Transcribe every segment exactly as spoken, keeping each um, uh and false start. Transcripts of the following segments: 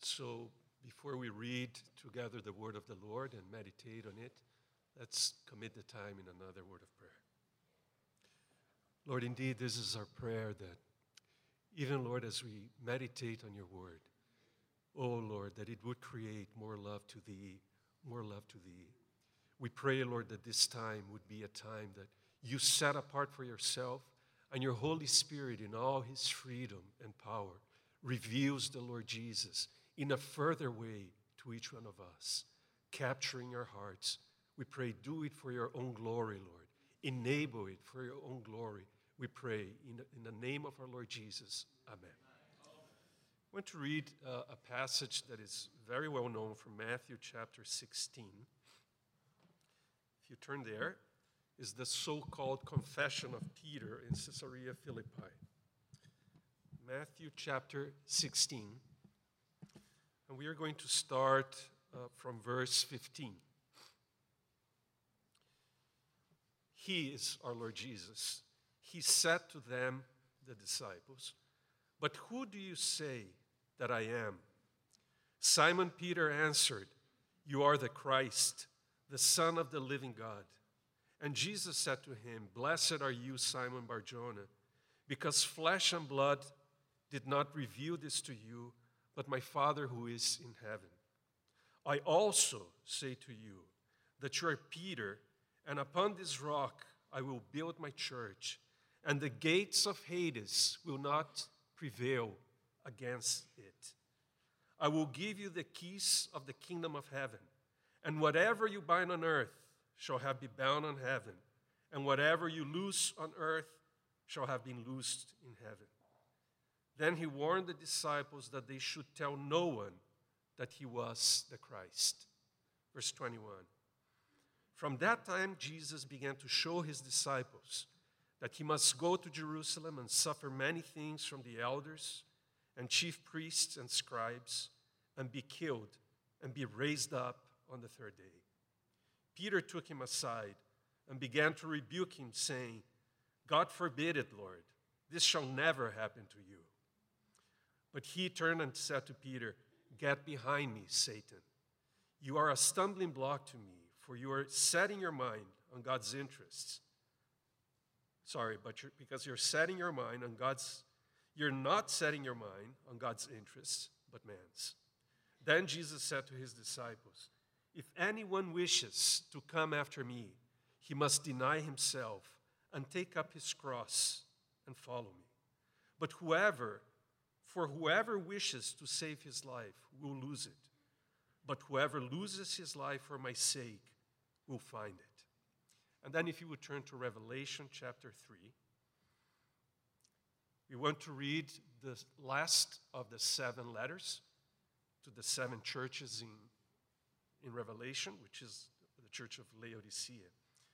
So before we read together the word of the Lord and meditate on it, let's commit the time in another word of prayer. Lord, indeed, this is our prayer that even, Lord, as we meditate on your word, oh, Lord, that it would create more love to thee, more love to thee. We pray, Lord, that this time would be a time that you set apart for yourself, and your Holy Spirit in all his freedom and power reveals the Lord Jesus in a further way to each one of us, capturing our hearts. We pray, do it for your own glory, Lord. Enable it for your own glory. We pray in the, in the name of our Lord Jesus. Amen. I want to read uh, a passage that is very well known from Matthew chapter sixteen. If you turn there, is the so-called Confession of Peter in Caesarea Philippi. Matthew chapter sixteen. And we are going to start uh, from verse fifteen. He is our Lord Jesus. He said to them, the disciples, "But who do you say that I am?" Simon Peter answered, "You are the Christ, the Son of the living God." And Jesus said to him, "Blessed are you, Simon Bar-Jonah, because flesh and blood did not reveal this to you, but my Father who is in heaven. I also say to you that you are Peter, and upon this rock I will build my church, and the gates of Hades will not prevail against it. I will give you the keys of the kingdom of heaven, and whatever you bind on earth shall have been bound on heaven, and whatever you loose on earth shall have been loosed in heaven." Then he warned the disciples that they should tell no one that he was the Christ. Verse twenty-one. From that time, Jesus began to show his disciples that he must go to Jerusalem and suffer many things from the elders and chief priests and scribes, and be killed and be raised up on the third day. Peter took him aside and began to rebuke him, saying, "God forbid it, Lord. This shall never happen to you." But he turned and said to Peter, "Get behind me, Satan. You are a stumbling block to me, for you are setting your mind on God's interests. Sorry, but you're, because you're setting your mind on God's, you're not setting your mind on God's interests, but man's." Then Jesus said to his disciples, "If anyone wishes to come after me, he must deny himself and take up his cross and follow me. But whoever, for whoever wishes to save his life will lose it. But whoever loses his life for my sake will find it." And then if you would turn to Revelation chapter three, we want to read the last of the seven letters to the seven churches in, in Revelation, which is the church of Laodicea.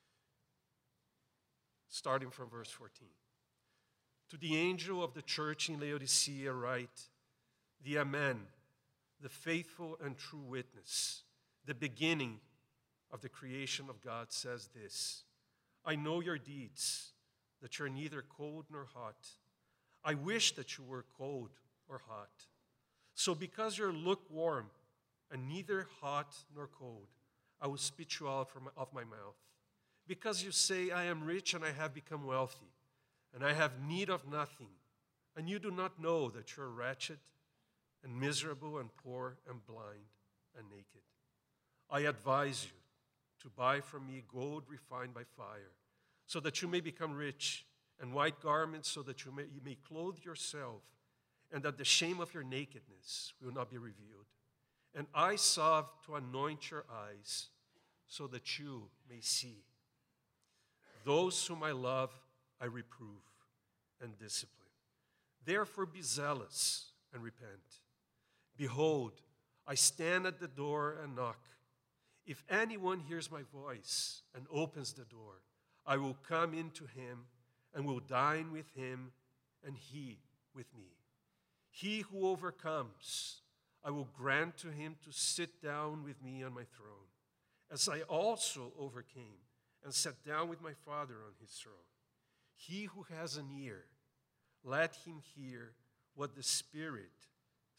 Starting from verse fourteen. "To the angel of the church in Laodicea write, the Amen, the faithful and true witness, the beginning of the creation of God, says this: I know your deeds, that you're neither cold nor hot. I wish that you were cold or hot. So because you're lukewarm and neither hot nor cold, I will spit you out from of my mouth. Because you say, I am rich and I have become wealthy, and I have need of nothing, and you do not know that you're wretched and miserable and poor and blind and naked. I advise you to buy from me gold refined by fire, so that you may become rich, and white garments so that you may, you may clothe yourself, and that the shame of your nakedness will not be revealed. And eye salve to anoint your eyes, so that you may see. Those whom I love, I reprove and discipline. Therefore be zealous and repent. Behold, I stand at the door and knock. If anyone hears my voice and opens the door, I will come into him and will dine with him and he with me. He who overcomes, I will grant to him to sit down with me on my throne, as I also overcame and sat down with my Father on his throne. He who has an ear, let him hear what the Spirit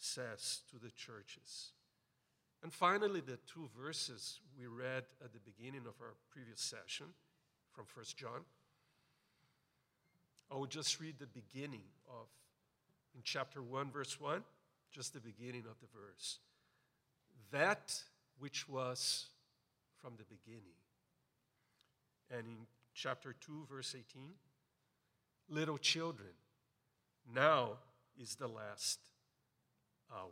says to the churches. And finally, the two verses we read at the beginning of our previous session from First John. I will just read the beginning of, in chapter one, verse one, just the beginning of the verse. That which was from the beginning. And in chapter two, verse eighteen, little children, now is the last hour.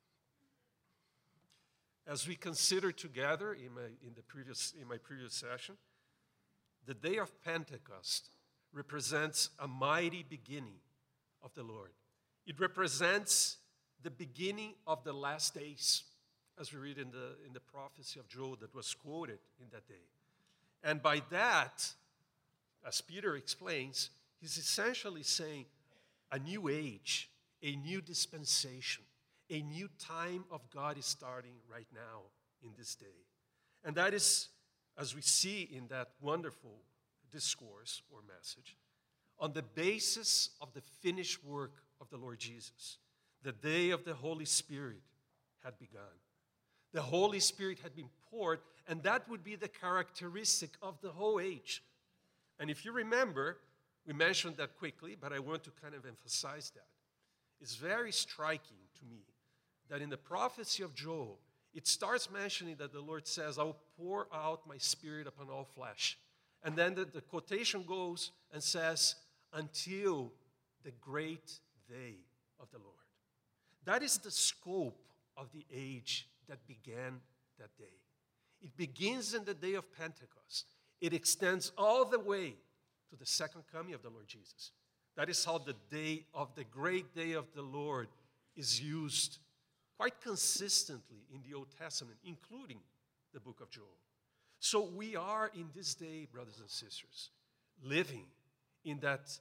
As we consider together in my, in the previous, in my previous session, the day of Pentecost represents a mighty beginning of the Lord. It represents the beginning of the last days, as we read in the, in the prophecy of Joel that was quoted in that day. And by that, as Peter explains, he's essentially saying a new age, a new dispensation, a new time of God is starting right now in this day. And that is, as we see in that wonderful discourse or message, on the basis of the finished work of the Lord Jesus. The day of the Holy Spirit had begun. The Holy Spirit had been poured, and that would be the characteristic of the whole age. And if you remember, we mentioned that quickly, but I want to kind of emphasize that. It's very striking to me that in the prophecy of Joel, it starts mentioning that the Lord says, I will pour out my Spirit upon all flesh. And then the, the quotation goes and says, until the great day of the Lord. That is the scope of the age that began that day. It begins in the day of Pentecost. It extends all the way to the second coming of the Lord Jesus. That is how the day of the great day of the Lord is used quite consistently in the Old Testament, including the book of Joel. So we are in this day, brothers and sisters, living in that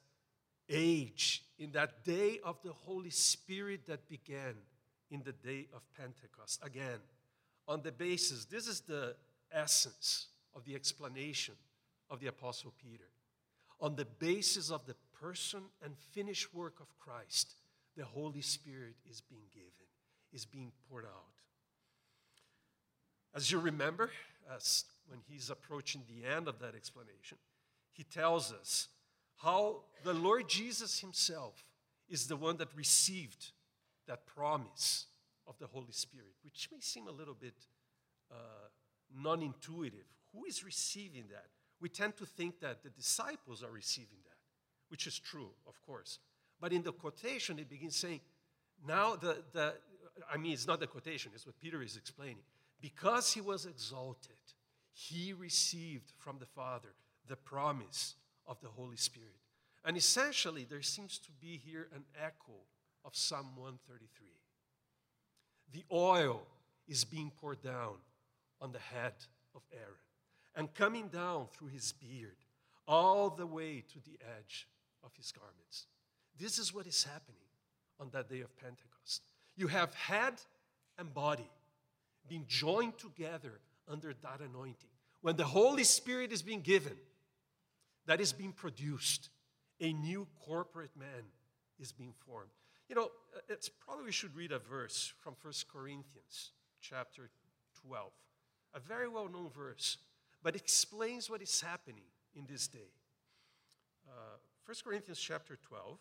age, in that day of the Holy Spirit that began in the day of Pentecost. Again, on the basis, this is the essence of the explanation of the Apostle Peter. On the basis of the person and finished work of Christ, the Holy Spirit is being given, is being poured out. As you remember, as when he's approaching the end of that explanation, he tells us how the Lord Jesus himself is the one that received that promise of the Holy Spirit, which may seem a little bit uh, non-intuitive. Who is receiving that? We tend to think that the disciples are receiving that, which is true, of course. But in the quotation, it begins saying, now the, the I mean, it's not the quotation, it's what Peter is explaining. Because he was exalted, he received from the Father the promise of the Holy Spirit. And essentially, there seems to be here an echo of Psalm one thirty-three. The oil is being poured down on the head of Aaron and coming down through his beard all the way to the edge of his garments. This is what is happening on that day of Pentecost. You have head and body being joined together under that anointing. When the Holy Spirit is being given, that is being produced, a new corporate man is being formed. You know, it's probably we should read a verse from First Corinthians chapter twelve, a very well-known verse, but explains what is happening in this day. Uh, First Corinthians chapter twelve,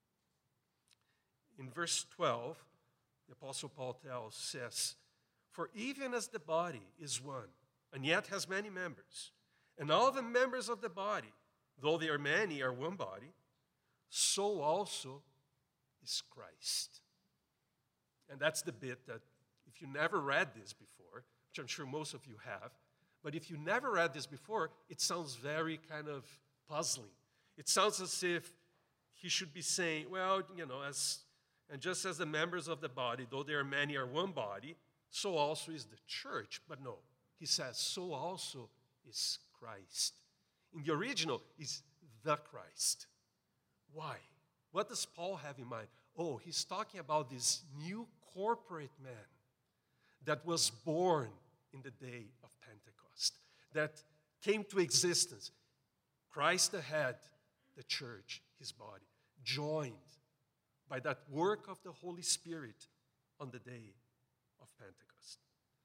in verse twelve, the Apostle Paul tells, says, for even as the body is one, and yet has many members, and all the members of the body, though they are many, are one body, so also is Christ. And that's the bit that, if you never read this before, which I'm sure most of you have, but if you never read this before, it sounds very kind of puzzling. It sounds as if he should be saying, well, you know, as and just as the members of the body, though there are many, are one body, so also is the church. But no, he says, so also is Christ. In the original, is the Christ. Why? What does Paul have in mind? Oh, he's talking about this new corporate man that was born in the day of Pentecost, that came to existence. Christ the head, the church, his body, joined by that work of the Holy Spirit on the day of Pentecost.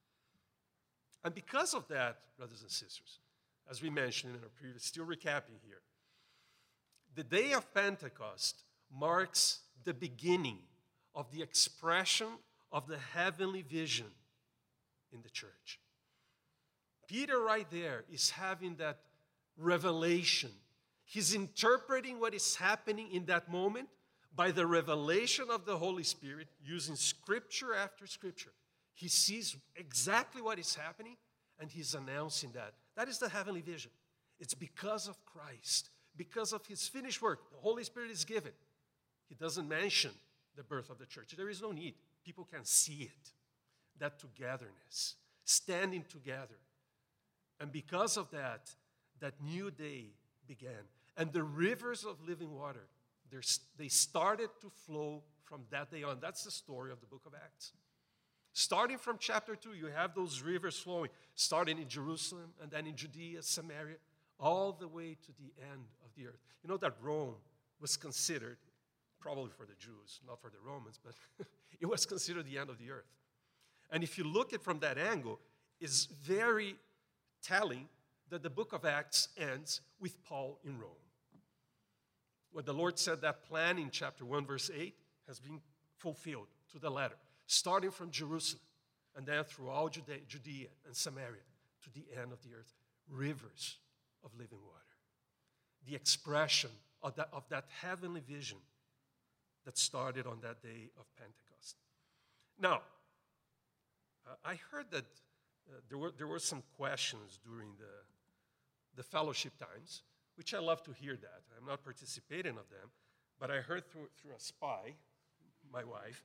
And because of that, brothers and sisters, as we mentioned in our previous, still recapping here, the day of Pentecost marks the beginning of the expression of the heavenly vision in the church. Peter right there is having that revelation. He's interpreting what is happening in that moment by the revelation of the Holy Spirit, using scripture after scripture. He sees exactly what is happening, and he's announcing that. That is the heavenly vision. It's because of Christ, because of his finished work. The Holy Spirit is given. He doesn't mention the birth of the church. There is no need. People can see it. That togetherness, standing together. And because of that, that new day began. And the rivers of living water, they started to flow from that day on. That's the story of the book of Acts. Starting from chapter two, you have those rivers flowing, starting in Jerusalem and then in Judea, Samaria, all the way to the end of the earth. You know that Rome was considered, probably for the Jews, not for the Romans, but it was considered the end of the earth. And if you look at it from that angle, it's very telling that the book of Acts ends with Paul in Rome. What the Lord said, that plan in chapter one, verse eight, has been fulfilled to the letter, starting from Jerusalem and then through all Judea, Judea and Samaria to the end of the earth, rivers of living water. The expression of that, of that heavenly vision that started on that day of Pentecost. Now, uh, I heard that uh, there were there were some questions during the, the fellowship times, which I love to hear that. I'm not participating of them, but I heard through, through a spy, my wife,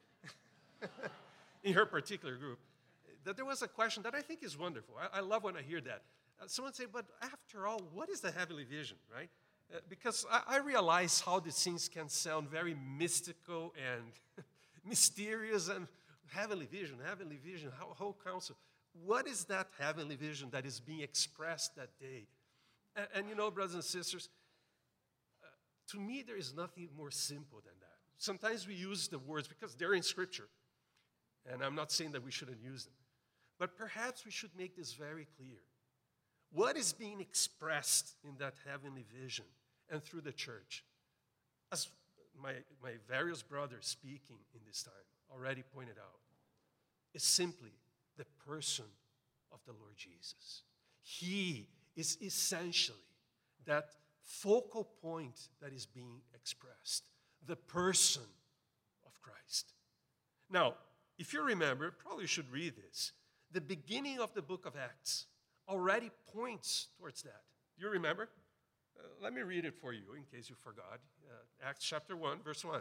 in her particular group, that there was a question that I think is wonderful. I, I love when I hear that. Uh, someone say, but after all, what is the heavenly vision, right? Uh, because I, I realize how these things can sound very mystical and mysterious, and heavenly vision, heavenly vision, how, whole counsel. What is that heavenly vision that is being expressed that day? And, and you know, brothers and sisters, uh, to me, there is nothing more simple than that. Sometimes we use the words because they're in Scripture, and I'm not saying that we shouldn't use them. But perhaps we should make this very clear. What is being expressed in that heavenly vision and through the church? As my, my various brothers speaking in this time already pointed out, is simply the person of the Lord Jesus. He is essentially that focal point that is being expressed, the person of Christ. Now, if you remember, probably you should read this. The beginning of the book of Acts already points towards that. Do you remember? Uh, let me read it for you in case you forgot. Uh, Acts chapter one, verse one.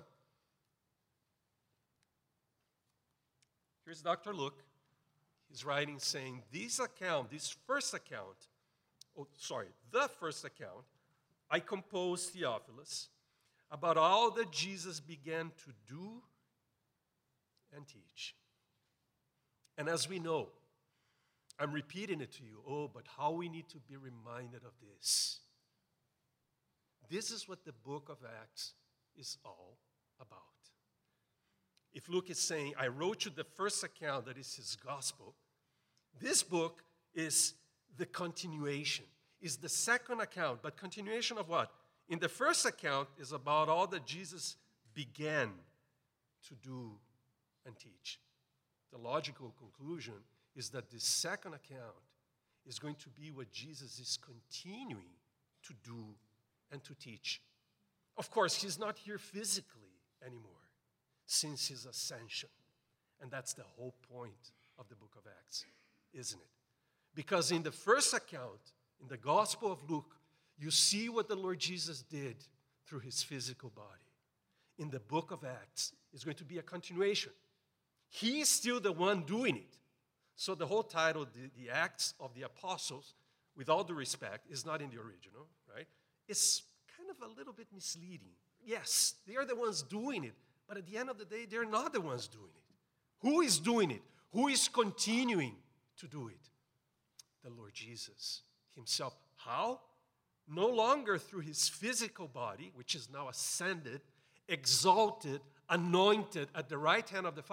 Here's Doctor Luke. He's writing saying, this account, this first account, oh, sorry, the first account, I composed, Theophilus, about all that Jesus began to do and teach. And as we know, I'm repeating it to you, oh, but how we need to be reminded of this. This is what the book of Acts is all about. If Luke is saying, I wrote you the first account that is his gospel, this book is the continuation, is the second account, but continuation of what? In the first account is about all that Jesus began to do and teach. The logical conclusion is that the second account is going to be what Jesus is continuing to do and to teach. Of course, he's not here physically anymore since his ascension. And that's the whole point of the book of Acts, isn't it? Because in the first account, in the Gospel of Luke, you see what the Lord Jesus did through his physical body. In the book of Acts, it's going to be a continuation. He is still the one doing it. So the whole title, the, the Acts of the Apostles, with all due respect, is not in the original, right? It's kind of a little bit misleading. Yes, they are the ones doing it, but at the end of the day, they're not the ones doing it. Who is doing it? Who is continuing to do it? The Lord Jesus himself. How? No longer through his physical body, which is now ascended, exalted, anointed at the right hand of the Father,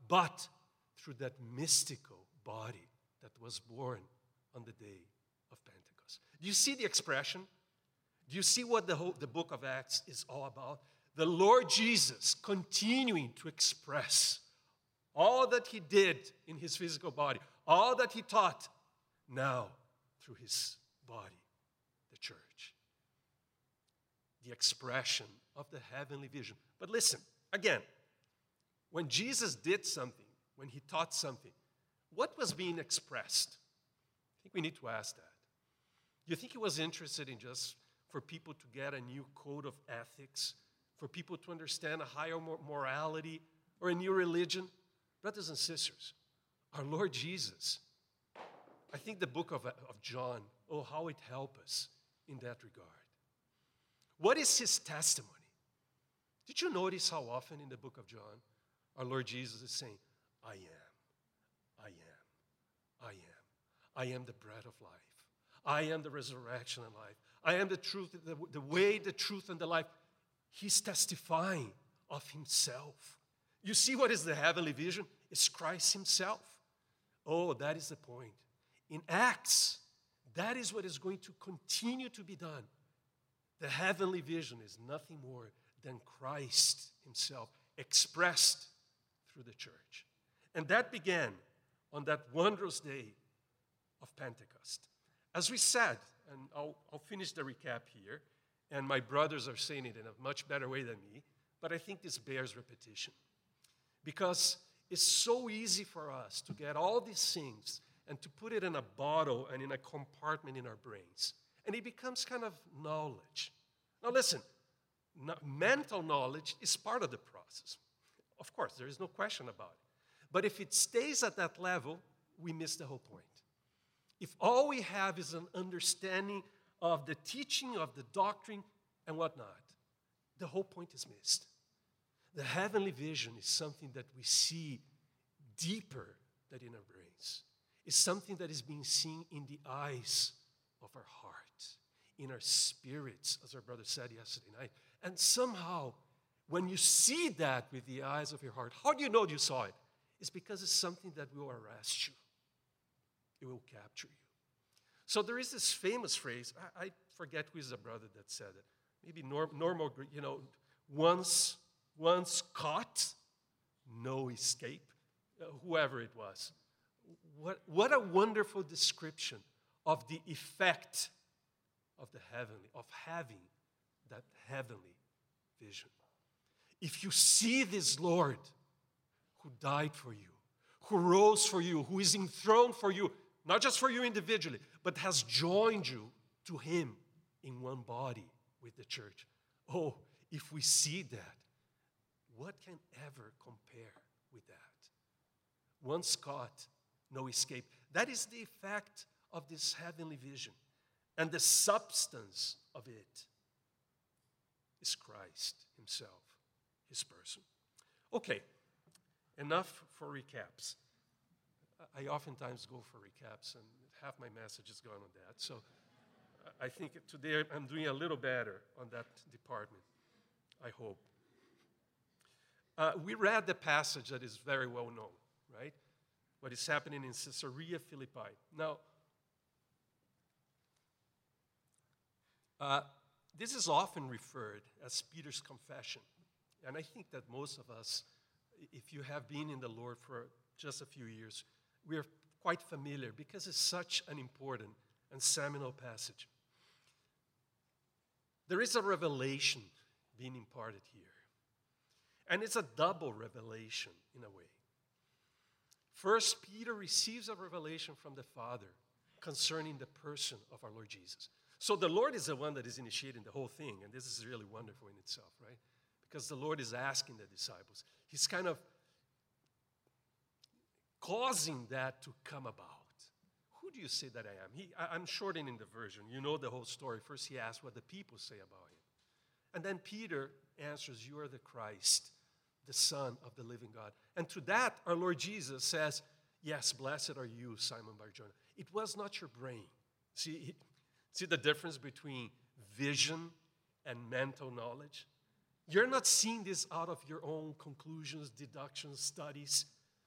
but through that mystical body that was born on the day of Pentecost. Do you see the expression? Do you see what the, whole, the book of Acts is all about? The Lord Jesus continuing to express all that he did in his physical body, all that he taught, now through his body, the church. The expression of the heavenly vision. But listen, again, when Jesus did something, when he taught something, what was being expressed? I think we need to ask that. Do you think he was interested in just for people to get a new code of ethics, for people to understand a higher morality or a new religion? Brothers and sisters, our Lord Jesus, I think the book of, of John, oh, how it helps us in that regard. What is his testimony? Did you notice how often in the book of John, our Lord Jesus is saying, I am, I am, I am. I am the bread of life. I am the resurrection and life. I am the truth, the, the way, the truth, and the life. He's testifying of himself. You see what is the heavenly vision? It's Christ himself. Oh, that is the point. In Acts, that is what is going to continue to be done. The heavenly vision is nothing more than Christ himself expressed through the church. And that began on that wondrous day of Pentecost. As we said, and I'll, I'll finish the recap here, and my brothers are saying it in a much better way than me, but I think this bears repetition. Because it's so easy for us to get all these things and to put it in a bottle and in a compartment in our brains. And it becomes kind of knowledge. Now listen, no, mental knowledge is part of the process. Of course, there is no question about it. But if it stays at that level, we miss the whole point. If all we have is an understanding of the teaching, of the doctrine, and whatnot, the whole point is missed. The heavenly vision is something that we see deeper than in our brains. It's something that is being seen in the eyes of our heart, in our spirits, as our brother said yesterday night. And somehow, when you see that with the eyes of your heart, how do you know you saw it? It's because it's something that will arrest you. It will capture you. So there is this famous phrase, I, I forget who is the brother that said it. Maybe Norm, normal, you know, once, once caught, no escape. Uh, whoever it was. What, what a wonderful description of the effect of the heavenly, of having that heavenly vision. If you see this Lord who died for you, who rose for you, who is enthroned for you, not just for you individually, but has joined you to him in one body with the church. Oh, if we see that, what can ever compare with that? Once caught, no escape. That is the effect of this heavenly vision. And the substance of it is Christ himself, his person. Okay, enough for recaps. I oftentimes go for recaps, and half my message is gone on that. So I think today I'm doing a little better on that department, I hope. Uh, we read the passage that is very well known, right? What is happening in Caesarea Philippi. Now, uh, this is often referred as Peter's confession. And I think that most of us, if you have been in the Lord for just a few years, we are quite familiar because it's such an important and seminal passage. There is a revelation being imparted here. And it's a double revelation in a way. First, Peter receives a revelation from the Father concerning the person of our Lord Jesus. So the Lord is the one that is initiating the whole thing, and this is really wonderful in itself, right? Because the Lord is asking the disciples. He's kind of causing that to come about. Who do you say that I am? He, I, I'm shortening the version. You know the whole story. First he asks what the people say about him. And then Peter answers, you are the Christ, the Son of the living God. And to that, our Lord Jesus says, yes, blessed are you, Simon Bar-Jonah. It was not your brain. See, see the difference between vision and mental knowledge? You're not seeing this out of your own conclusions, deductions, studies.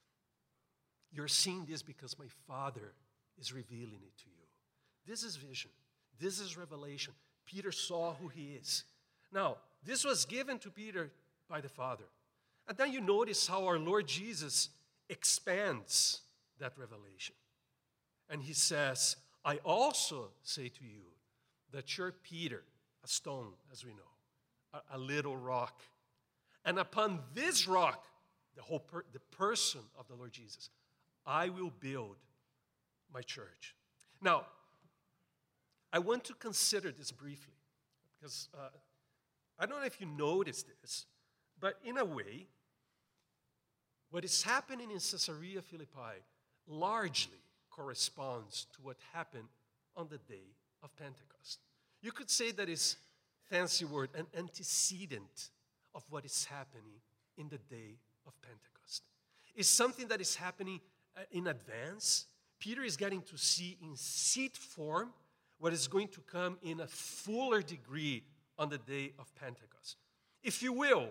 You're seeing this because my Father is revealing it to you. This is vision. This is revelation. Peter saw who he is. Now, this was given to Peter by the Father. And then you notice how our Lord Jesus expands that revelation. And he says, I also say to you that you're Peter, a stone, as we know, a, a little rock. And upon this rock, the whole per, the person of the Lord Jesus, I will build my church. Now, I want to consider this briefly because uh, I don't know if you noticed this, but in a way, what is happening in Caesarea Philippi largely corresponds to what happened on the day of Pentecost. You could say that is, fancy word, an antecedent of what is happening in the day of Pentecost. It's something that is happening uh, in advance. Peter is getting to see in seed form what is going to come in a fuller degree on the day of Pentecost. If you will,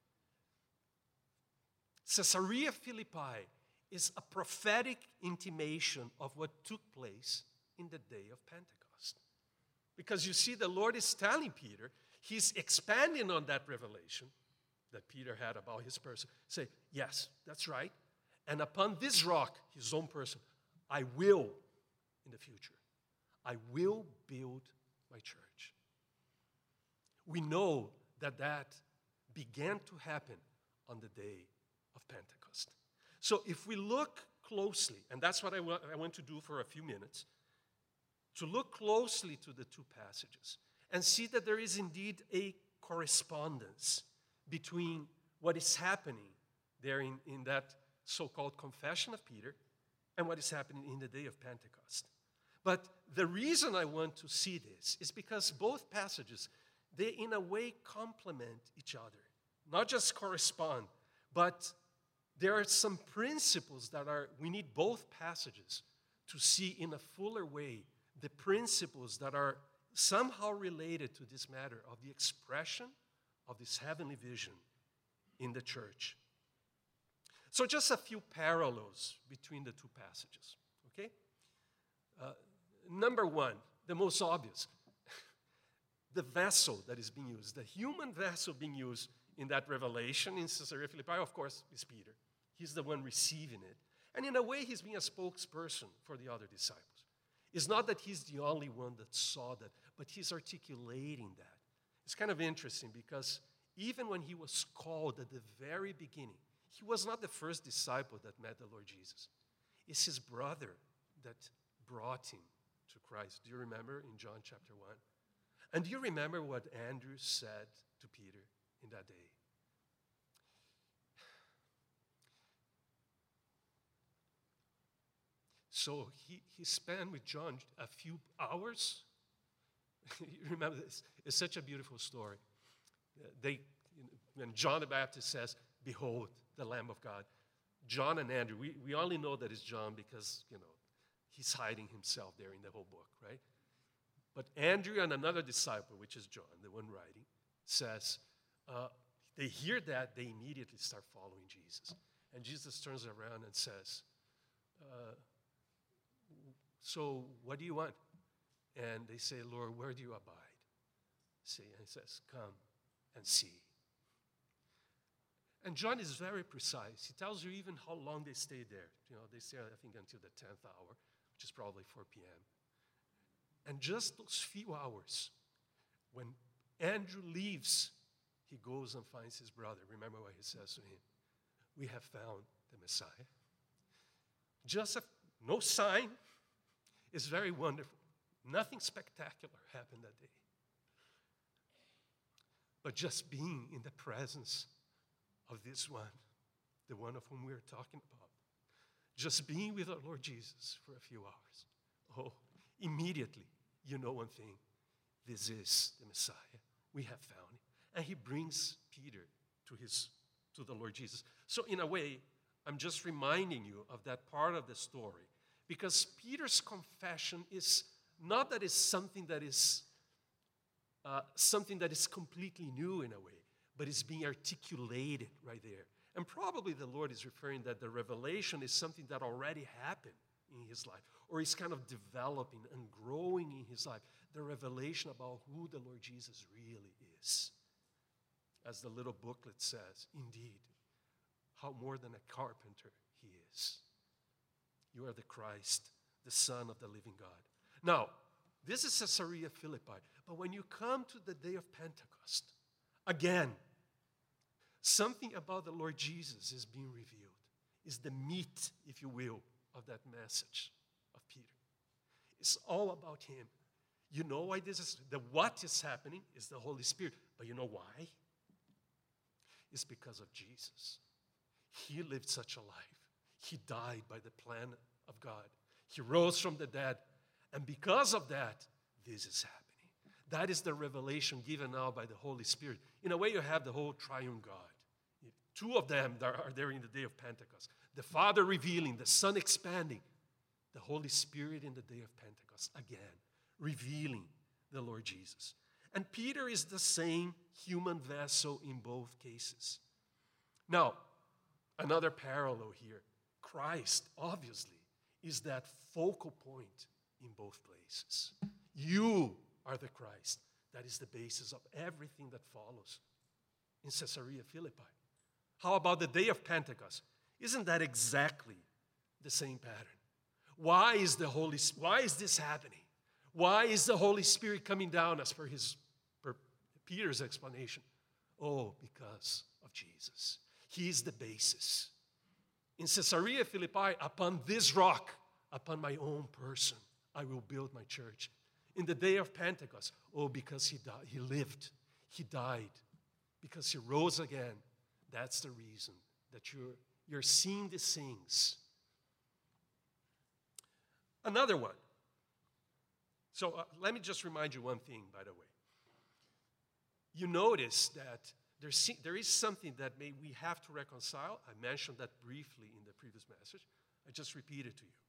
Caesarea Philippi is a prophetic intimation of what took place in the day of Pentecost. Because you see, the Lord is telling Peter, he's expanding on that revelation that Peter had about his person. Say, yes, that's right. And upon this rock, his own person, I will, in the future, I will build my church. We know that that began to happen on the day of Pentecost. So if we look closely, and that's what I want, I want to do for a few minutes, to look closely to the two passages and see that there is indeed a correspondence between what is happening there in, in that so-called confession of Peter and what is happening in the day of Pentecost. But the reason I want to see this is because both passages, they in a way complement each other, not just correspond, but there are some principles that are, we need both passages to see in a fuller way the principles that are somehow related to this matter of the expression of this heavenly vision in the church. So just a few parallels between the two passages, okay? Uh, number one, the most obvious, the vessel that is being used, the human vessel being used in that revelation in Caesarea Philippi, of course, is Peter. He's the one receiving it. And in a way, he's being a spokesperson for the other disciples. It's not that he's the only one that saw that, but he's articulating that. It's kind of interesting because even when he was called at the very beginning, he was not the first disciple that met the Lord Jesus. It's his brother that brought him to Christ. Do you remember in John chapter one? And do you remember what Andrew said to Peter in that day? So he, he spent with John a few hours. You remember this? It's such a beautiful story. They, when John the Baptist says, behold, the Lamb of God. John and Andrew, we, we only know that it's John because, you know, he's hiding himself there in the whole book, right? But Andrew and another disciple, which is John, the one writing, says, uh, they hear that, they immediately start following Jesus. And Jesus turns around and says, uh, so what do you want? And they say, Lord, where do you abide? See, and he says, come and see. And John is very precise. He tells you even how long they stayed there. You know, they stayed, I think, until the tenth hour, which is probably four p.m. And just those few hours, when Andrew leaves, he goes and finds his brother. Remember what he says to him? We have found the Messiah. Just a, no sign. It's very wonderful. Nothing spectacular happened that day. But just being in the presence of this one, the one of whom we are talking about, just being with our Lord Jesus for a few hours, oh, immediately you know one thing. This is the Messiah. We have found him. And he brings Peter to his to the Lord Jesus. So in a way, I'm just reminding you of that part of the story, because Peter's confession is not that it's something that is uh, something that is completely new in a way, but it's being articulated right there. And probably the Lord is referring that the revelation is something that already happened in his life, or is kind of developing and growing in his life. The revelation about who the Lord Jesus really is. As the little booklet says, indeed, how more than a carpenter he is. You are the Christ, the Son of the living God. Now, this is Caesarea Philippi. But when you come to the day of Pentecost, again, something about the Lord Jesus is being revealed. Is the meat, if you will, of that message of Peter. It's all about him. You know why this is, the what is happening is the Holy Spirit. But you know why? It's because of Jesus. He lived such a life. He died by the plan of God. He rose from the dead. And because of that, this is happening. That is the revelation given now by the Holy Spirit. In a way, you have the whole triune God. Two of them are there in the day of Pentecost. The Father revealing, the Son expanding, the Holy Spirit in the day of Pentecost again, revealing the Lord Jesus. And Peter is the same human vessel in both cases. Now, another parallel here. Christ, obviously, is that focal point in both places. You are the Christ. That is the basis of everything that follows in Caesarea Philippi. How about the day of Pentecost? Isn't that exactly the same pattern? Why is the Holy why is this happening? Why is the Holy Spirit coming down as per his per Peter's explanation? Oh, because of Jesus. He is the basis. In Caesarea Philippi, upon this rock, upon my own person, I will build my church. In the day of Pentecost, oh, because he died, he lived, he died, because he rose again. That's the reason that you're, you're seeing these things. Another one. So uh, let me just remind you one thing, by the way. You notice that there, there is something that may, we have to reconcile. I mentioned that briefly in the previous message. I just repeat it to you.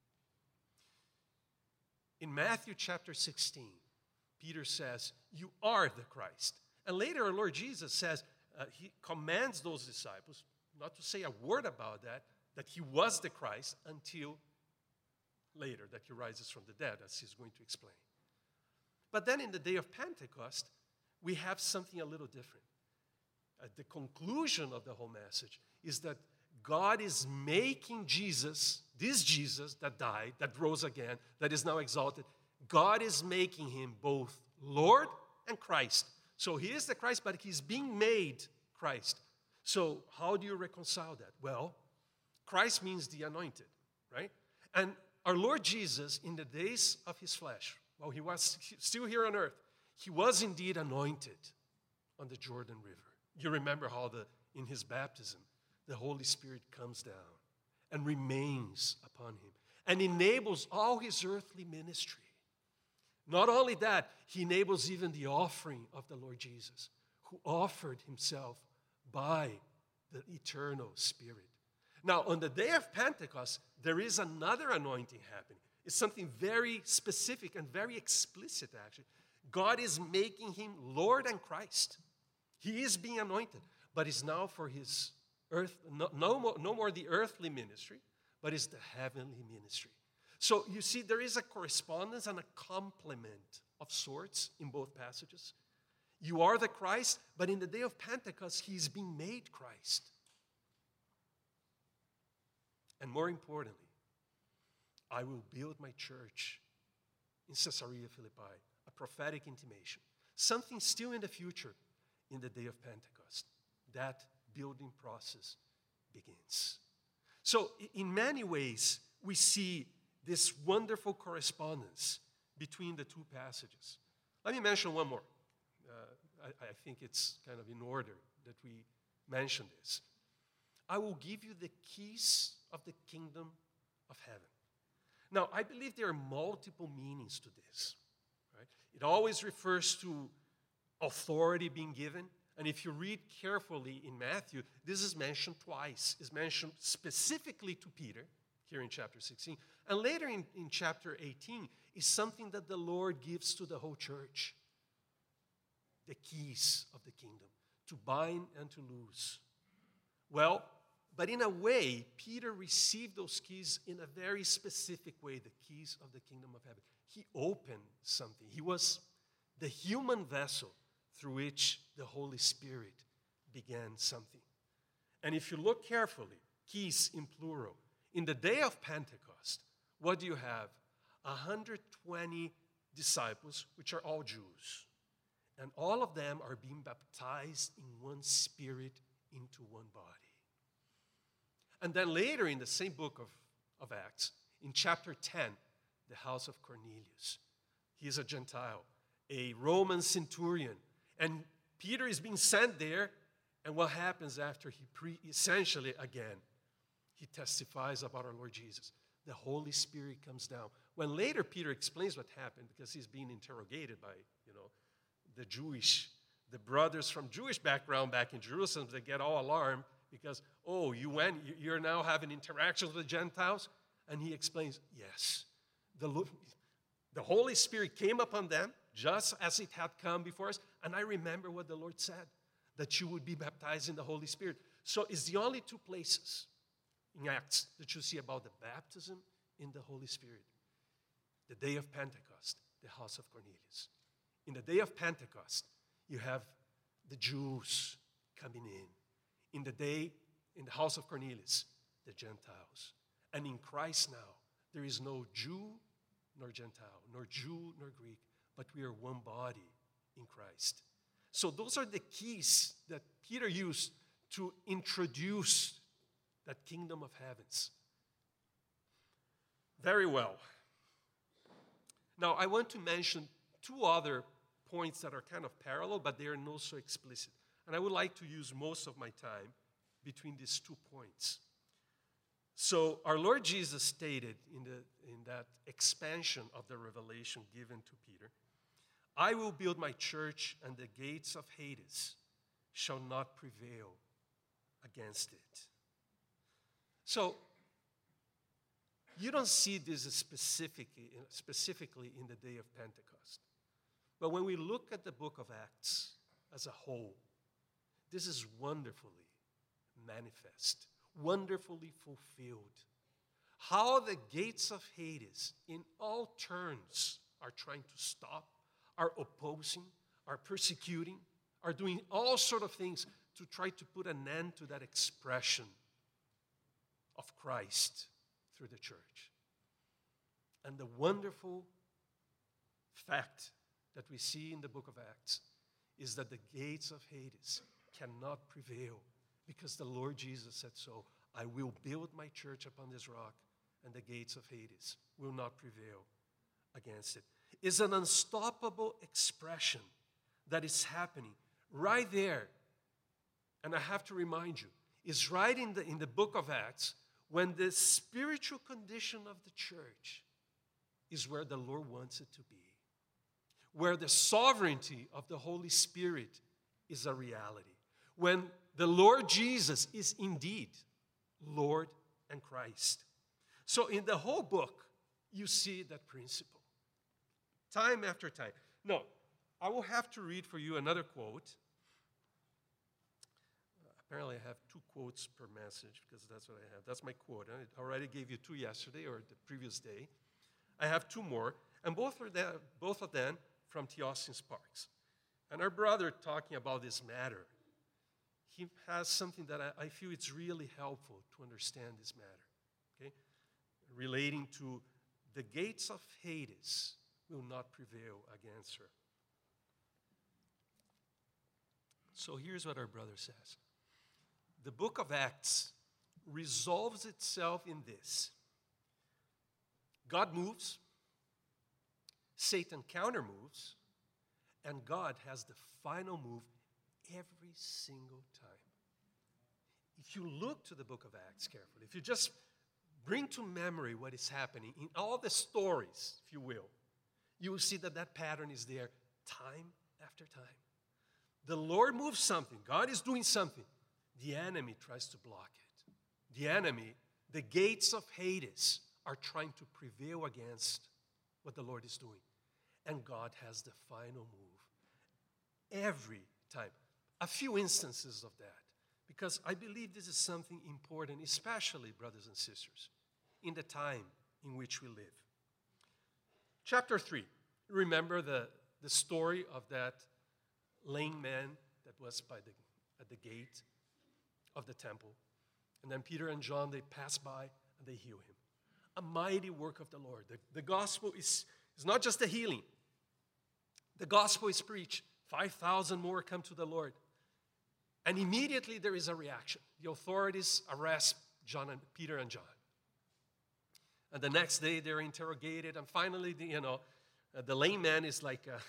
In Matthew chapter sixteen, Peter says, you are the Christ. And later our Lord Jesus says, uh, he commands those disciples not to say a word about that, that he was the Christ until later, that he rises from the dead, as he's going to explain. But then in the day of Pentecost, we have something a little different. Uh, the conclusion of the whole message is that God is making Jesus, this Jesus that died, that rose again, that is now exalted, God is making him both Lord and Christ. So he is the Christ, but he's being made Christ. So how do you reconcile that? Well, Christ means the anointed, right? And our Lord Jesus, in the days of his flesh, while he was still here on earth, he was indeed anointed on the Jordan River. You remember how the, in his baptism, the Holy Spirit comes down and remains upon him and enables all his earthly ministry. Not only that, he enables even the offering of the Lord Jesus, who offered himself by the eternal Spirit. Now, on the day of Pentecost, there is another anointing happening. It's something very specific and very explicit, actually. God is making him Lord and Christ. He is being anointed, but it's now for his earth, no, no, more, no more the earthly ministry, but it's the heavenly ministry. So you see, there is a correspondence and a complement of sorts in both passages. You are the Christ, but in the day of Pentecost, he's being made Christ. And more importantly, I will build my church in Caesarea Philippi, a prophetic intimation, something still in the future in the day of Pentecost. That building process begins. So in many ways, we see this wonderful correspondence between the two passages. Let me mention one more. Uh, I, I think it's kind of in order that we mention this. I will give you the keys of the kingdom of heaven. Now, I believe there are multiple meanings to this. Right? It always refers to authority being given. And if you read carefully in Matthew, this is mentioned twice. It's mentioned specifically to Peter, here in chapter sixteen. And later in, in chapter eighteen, is something that the Lord gives to the whole church. The keys of the kingdom, to bind and to loose. Well, But in a way, Peter received those keys in a very specific way, the keys of the kingdom of heaven. He opened something. He was the human vessel through which the Holy Spirit began something. And if you look carefully, keys in plural, in the day of Pentecost, what do you have? one hundred twenty disciples, which are all Jews. And all of them are being baptized in one spirit into one body. And then later in the same book of, of Acts, in chapter ten, the house of Cornelius. He is a Gentile, a Roman centurion. And Peter is being sent there. And what happens after he pre- essentially, again, he testifies about our Lord Jesus. The Holy Spirit comes down. When later Peter explains what happened, because he's being interrogated by, you know, the Jewish, the brothers from Jewish background back in Jerusalem, they get all alarmed because, oh, you went, you're now having interactions with the Gentiles? And he explains, yes, the, the Holy Spirit came upon them just as it had come before us. And I remember what the Lord said, that you would be baptized in the Holy Spirit. So it's the only two places in Acts that you see about the baptism in the Holy Spirit. The day of Pentecost, the house of Cornelius. In the day of Pentecost, you have the Jews coming in. In the day, in the house of Cornelius, the Gentiles. And in Christ now, there is no Jew nor Gentile, nor Jew nor Greek, but we are one body in Christ. So those are the keys that Peter used to introduce that kingdom of heavens. Very well. Now, I want to mention two other points that are kind of parallel, but they are not so explicit. And I would like to use most of my time between these two points. So our Lord Jesus stated in, the, in that expansion of the revelation given to Peter, I will build my church, and the gates of Hades shall not prevail against it. So, you don't see this specifically, specifically in the day of Pentecost. But when we look at the book of Acts as a whole, this is wonderfully manifest, wonderfully fulfilled. How the gates of Hades, in all turns, are trying to stop, are opposing, are persecuting, are doing all sort of things to try to put an end to that expression of Christ through the church. And the wonderful fact that we see in the book of Acts is that the gates of Hades cannot prevail because the Lord Jesus said so. I will build my church upon this rock, and the gates of Hades will not prevail against it. It's an unstoppable expression that is happening right there. And I have to remind you, it's right in the, in the book of Acts when the spiritual condition of the church is where the Lord wants it to be, where the sovereignty of the Holy Spirit is a reality, when the Lord Jesus is indeed Lord and Christ. So in the whole book, you see that principle, time after time. No, I will have to read for you another quote. Apparently, I have two quotes per message because that's what I have. That's my quote. I already gave you two yesterday or the previous day. I have two more, and both of them, both of them from T. Austin Sparks. And our brother talking about this matter, he has something that I, I feel it's really helpful to understand this matter, okay? Relating to the gates of Hades will not prevail against her. So here's what our brother says. The book of Acts resolves itself in this. God moves, Satan counter-moves, and God has the final move every single time. If you look to the book of Acts carefully, if you just bring to memory what is happening in all the stories, if you will, you will see that that pattern is there time after time. The Lord moves something. God is doing something. The enemy tries to block it. The enemy, the gates of Hades, are trying to prevail against what the Lord is doing. And God has the final move every time. A few instances of that. because I believe this is something important, especially, brothers and sisters, in the time in which we live. Chapter three. Remember the, the story of that lame man that was by the, at the gate of the temple. And then Peter and John, they pass by and they heal him. A mighty work of the Lord. The, the gospel is, is not just a healing. The gospel is preached. five thousand more come to the Lord. And immediately there is a reaction. The authorities arrest John and Peter and John. And the next day they're interrogated. And finally, the, you know, uh, the lame man is like, uh,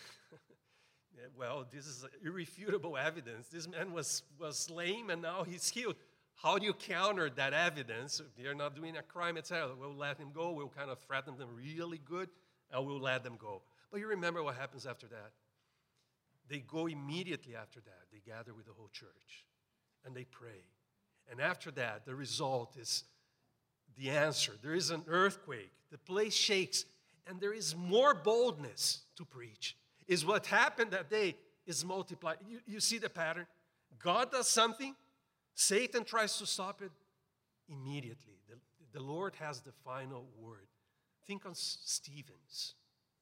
well, this is irrefutable evidence. This man was, was lame and now he's healed. How do you counter that evidence? They're not doing a crime, et cetera. We'll let him go. We'll kind of threaten them really good, and we'll let them go. But you remember what happens after that? They go immediately after that. They gather with the whole church, and they pray. And after that, the result is the answer. There is an earthquake. The place shakes, and there is more boldness to preach. Is what happened that day is multiplied. You, you see the pattern? God does something. Satan tries to stop it immediately. The, the Lord has the final word. Think on Stephen's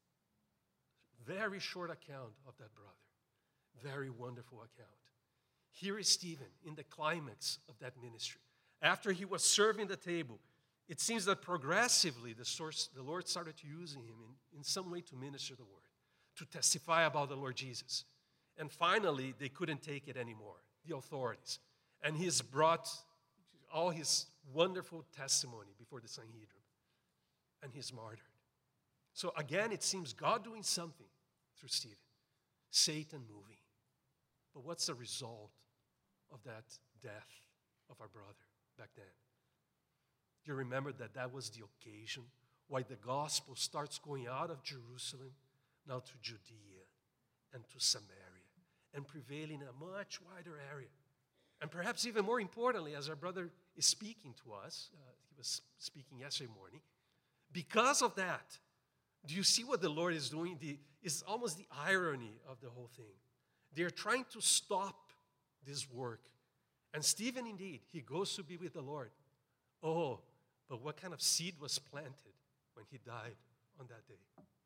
very short account of that brother. Very wonderful account. Here is Stephen in the climax of that ministry. After he was serving the table, it seems that progressively the, source, the Lord started using him in, in some way to minister the word, to testify about the Lord Jesus. And finally, they couldn't take it anymore, the authorities. And he's brought all his wonderful testimony before the Sanhedrin. And he's martyred. So again, it seems God doing something through Stephen. Satan moving. But what's the result of that death of our brother back then? Do you remember that that was the occasion why the gospel starts going out of Jerusalem now to Judea and to Samaria and prevailing in a much wider area? And perhaps even more importantly, as our brother is speaking to us, uh, he was speaking yesterday morning, because of that, do you see what the Lord is doing? The, it's almost the irony of the whole thing. They're trying to stop this work. And Stephen, indeed, he goes to be with the Lord. Oh, but what kind of seed was planted when he died on that day?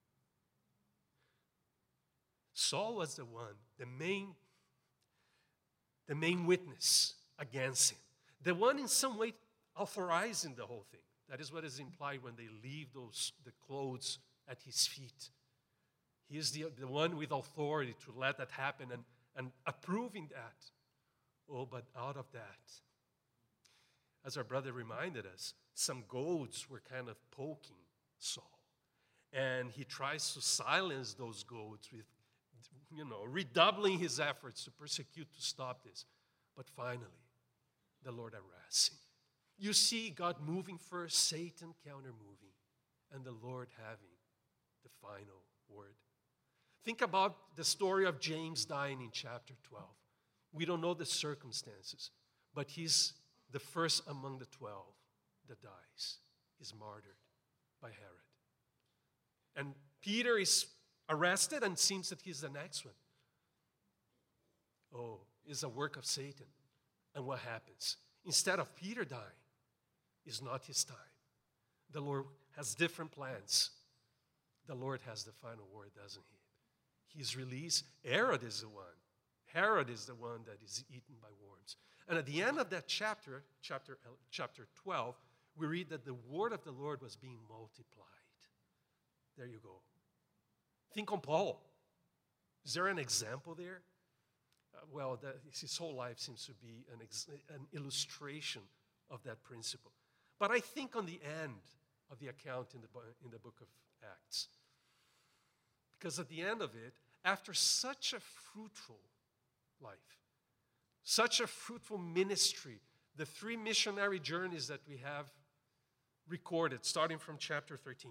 Saul was the one, the main the main witness against him. The one in some way authorizing the whole thing. That is what is implied when they leave those the clothes at his feet. He is the, the one with authority to let that happen and, and approving that. Oh, but out of that, as our brother reminded us, some goads were kind of poking Saul. And he tries to silence those goads with, you know, redoubling his efforts to persecute, to stop this. But finally, the Lord arrests him. You see God moving first, Satan counter-moving, and the Lord having the final word. Think about the story of James dying in chapter twelve. We don't know the circumstances, but he's the first among the twelve that dies. He's martyred by Herod. And Peter is arrested and seems that he's the next one. Oh, it's a work of Satan. And what happens? Instead of Peter dying, it's not his time. The Lord has different plans. The Lord has the final word, doesn't he? He's released. Herod is the one. Herod is the one that is eaten by worms. And at the end of that chapter, chapter, chapter twelve, we read that the word of the Lord was being multiplied. There you go. Think on Paul. Is there an example there? Uh, well, that, his whole life seems to be an, ex- an illustration of that principle. But I think on the end of the account in the, in the book of Acts, because at the end of it, after such a fruitful life, such a fruitful ministry, the three missionary journeys that we have recorded, starting from chapter thirteen,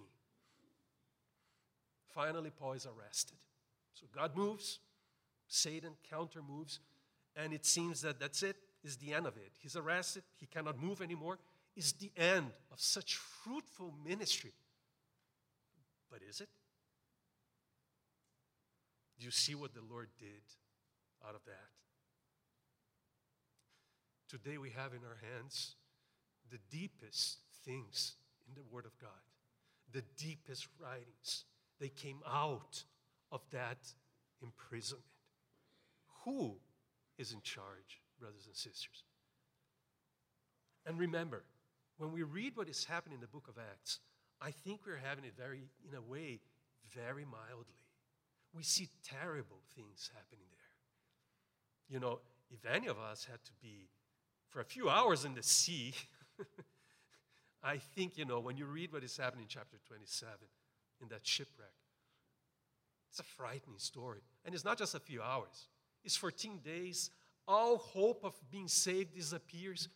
finally Paul is arrested. So God moves, Satan counter moves, and it seems that that's it, is the end of it. He's arrested, he cannot move anymore. It's the end of such fruitful ministry. But is it? Do you see what the Lord did out of that? Today we have in our hands the deepest things in the Word of God, the deepest writings. They came out of that imprisonment. Who is in charge, brothers and sisters? And remember, when we read what is happening in the book of Acts, I think we're having it very, in a way, very mildly. We see terrible things happening there. You know, if any of us had to be for a few hours in the sea, I think, you know, when you read what is happening in chapter twenty-seven, in that shipwreck, it's a frightening story. And it's not just a few hours. It's fourteen days. All hope of being saved disappears.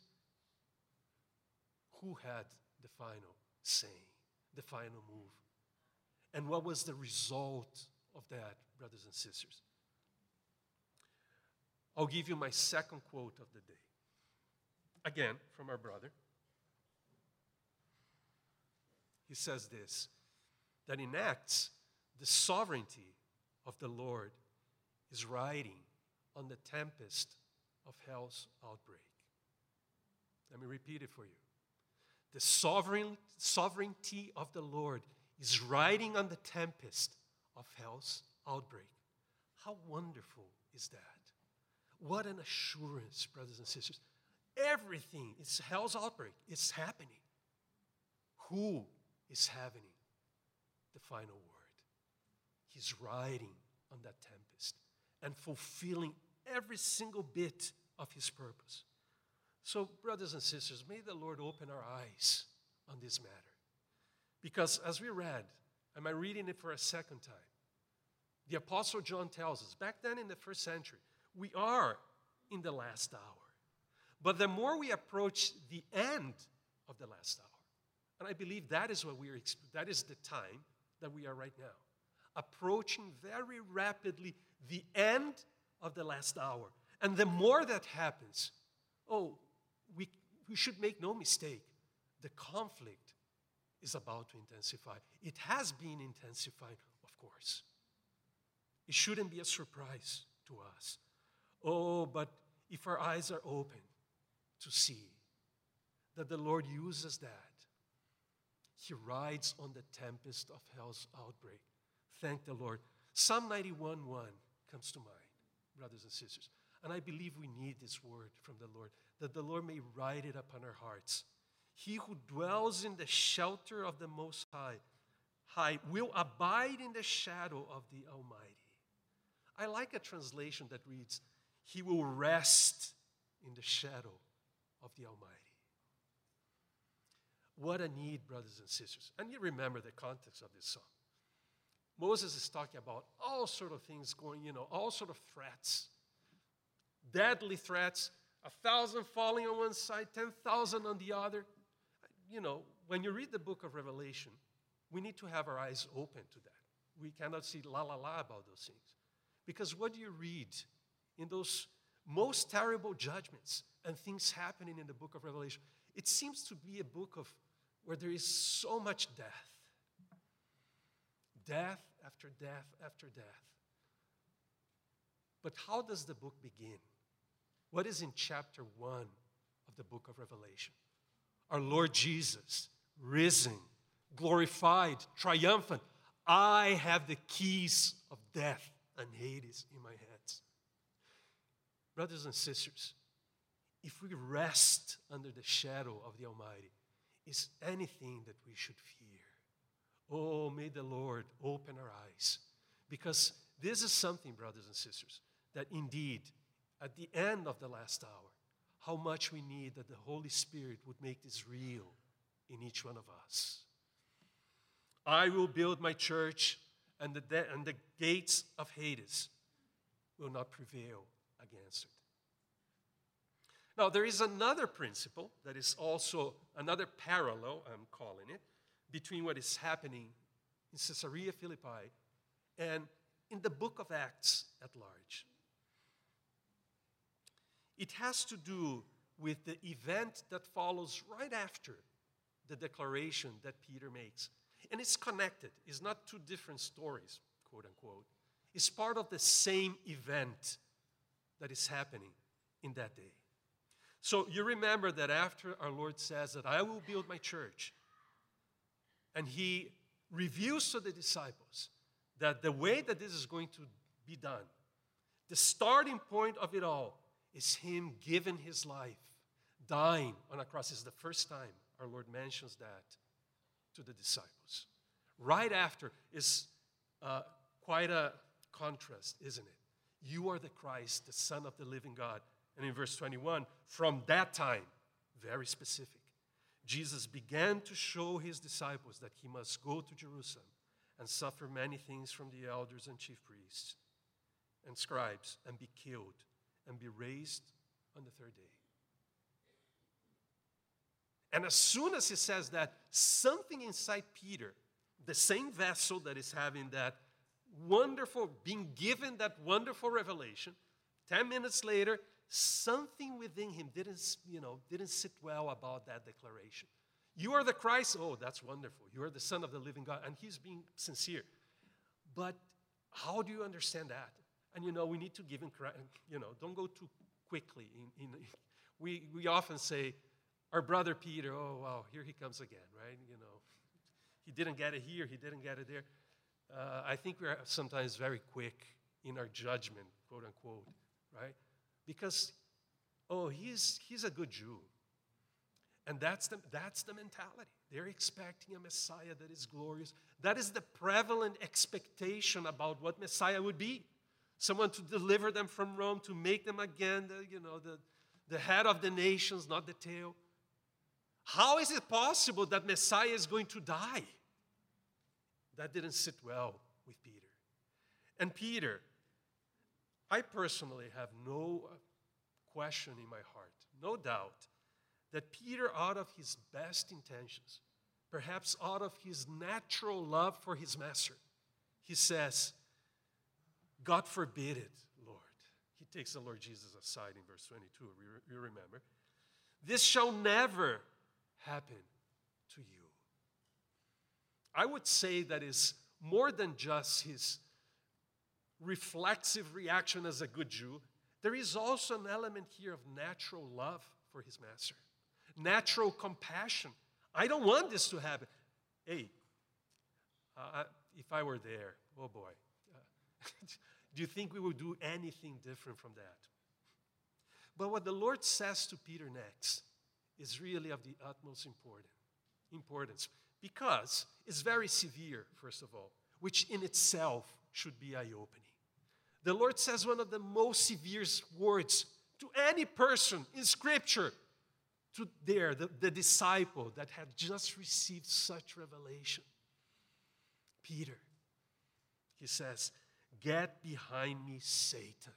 Who had the final say, the final move? And what was the result of that, brothers and sisters? I'll give you my second quote of the day. Again, from our brother. He says this, that in Acts, the sovereignty of the Lord is riding on the tempest of hell's outbreak. Let me repeat it for you. The sovereign, sovereignty of the Lord is riding on the tempest of hell's outbreak. How wonderful is that? What an assurance, brothers and sisters. Everything, it's hell's outbreak. It's happening. Who is having the final word? He's riding on that tempest and fulfilling every single bit of his purpose. So, brothers and sisters, may the Lord open our eyes on this matter. Because as we read, am I reading it for a second time? The Apostle John tells us, back then in the first century, we are in the last hour. But the more we approach the end of the last hour, and I believe that is what we are, that is the time that we are right now, approaching very rapidly the end of the last hour. And the more that happens, oh, we, we should make no mistake, the conflict is about to intensify. It has been intensifying, of course. It shouldn't be a surprise to us. Oh, but if our eyes are open to see that the Lord uses that, He rides on the tempest of hell's outbreak. Thank the Lord. Psalm ninety-one one comes to mind, brothers and sisters. And I believe we need this word from the Lord, that the Lord may write it upon our hearts. He who dwells in the shelter of the Most High, high will abide in the shadow of the Almighty. I like a translation that reads, He will rest in the shadow of the Almighty. What a need, brothers and sisters. And you remember the context of this song. Moses is talking about all sort of things going, you know, all sort of threats. Deadly threats, a thousand falling on one side, ten thousand on the other. You know, when you read the book of Revelation, we need to have our eyes open to that. We cannot see la la la about those things. Because what do you read in those most terrible judgments and things happening in the book of Revelation? It seems to be a book of where there is so much death. Death after death after death. But how does the book begin? What is in chapter one of the book of Revelation? Our Lord Jesus, risen, glorified, triumphant. I have the keys of death and Hades in my hands. Brothers and sisters, if we rest under the shadow of the Almighty, is anything that we should fear. Oh, may the Lord open our eyes. Because this is something, brothers and sisters, that indeed, at the end of the last hour, how much we need that the Holy Spirit would make this real in each one of us. I will build my church, and the, de- and the gates of Hades will not prevail against it. Now, there is another principle that is also another parallel, I'm calling it, between what is happening in Caesarea Philippi and in the book of Acts at large. It has to do with the event that follows right after the declaration that Peter makes. And it's connected. It's not two different stories, quote unquote. It's part of the same event that is happening in that day. So you remember that after our Lord says that I will build my church, and he reveals to the disciples that the way that this is going to be done, the starting point of it all is him giving his life, dying on a cross. It's the first time our Lord mentions that to the disciples. Right after is uh, quite a contrast, isn't it? You are the Christ, the Son of the living God. And in verse twenty-one, from that time, very specific, Jesus began to show his disciples that he must go to Jerusalem and suffer many things from the elders and chief priests and scribes and be killed and be raised on the third day. And as soon as he says that, something inside Peter, the same vessel that is having that wonderful, being given that wonderful revelation, ten minutes later, something within him didn't, you know, didn't sit well about that declaration. You are the Christ. Oh, that's wonderful. You are the Son of the living God. And he's being sincere. But how do you understand that? And, you know, we need to give him, you know, don't go too quickly. In, in, we, we often say, our brother Peter, oh, wow, here he comes again, right? You know, he didn't get it here. He didn't get it there. Uh, I think we're sometimes very quick in our judgment, quote unquote, right? Because, oh, he's, he's a good Jew. And that's the, that's the mentality. They're expecting a Messiah that is glorious. That is the prevalent expectation about what Messiah would be. Someone to deliver them from Rome, to make them again, the, you know, the, the head of the nations, not the tail. How is it possible that Messiah is going to die? That didn't sit well with Peter. And Peter, I personally have no question in my heart, no doubt, that Peter, out of his best intentions, perhaps out of his natural love for his master, he says, God forbid it, Lord. He takes the Lord Jesus aside in verse twenty-two, you remember. This shall never happen to you. I would say that is more than just his reflexive reaction as a good Jew. There is also an element here of natural love for his master, natural compassion. I don't want this to happen. Hey, uh, if I were there, oh boy, uh, do you think we would do anything different from that? But what the Lord says to Peter next is really of the utmost important, importance, because it's very severe, first of all, which in itself should be eye-opening. The Lord says one of the most severe words to any person in Scripture, to there, the, the disciple that had just received such revelation. Peter, he says, get behind me, Satan.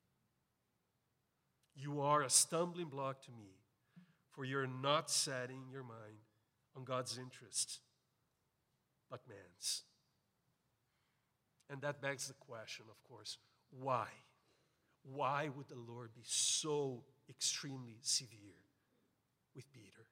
You are a stumbling block to me, for you're not setting your mind on God's interests, but man's. And that begs the question, of course, why? Why would the Lord be so extremely severe with Peter?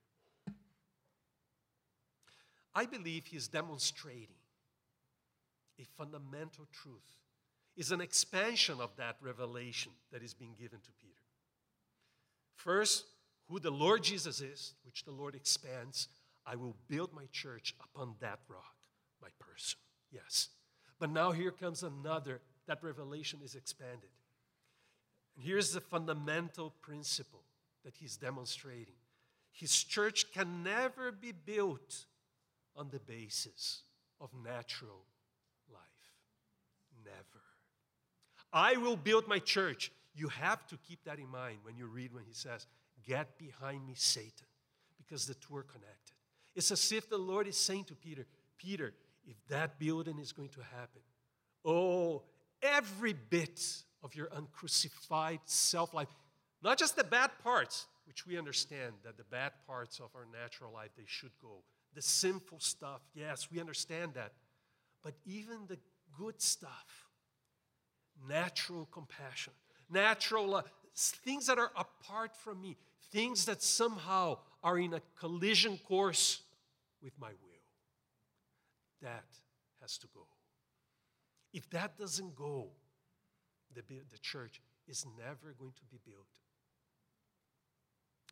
I believe he is demonstrating a fundamental truth. Is an expansion of that revelation that is being given to Peter. First, who the Lord Jesus is, which the Lord expands. I will build my church upon that rock, my person. Yes. But now here comes another, that revelation is expanded. And here's the fundamental principle that he's demonstrating. His church can never be built on the basis of natural life. Never. I will build my church. You have to keep that in mind when you read when he says, get behind me, Satan, because the two are connected. It's as if the Lord is saying to Peter, Peter, if that building is going to happen, oh, every bit of your uncrucified self-life, not just the bad parts, which we understand that the bad parts of our natural life, they should go. The sinful stuff, yes, we understand that. But even the good stuff, natural compassion, natural love, things that are apart from me, things that somehow are in a collision course with my will, that has to go. If that doesn't go, the, the church is never going to be built.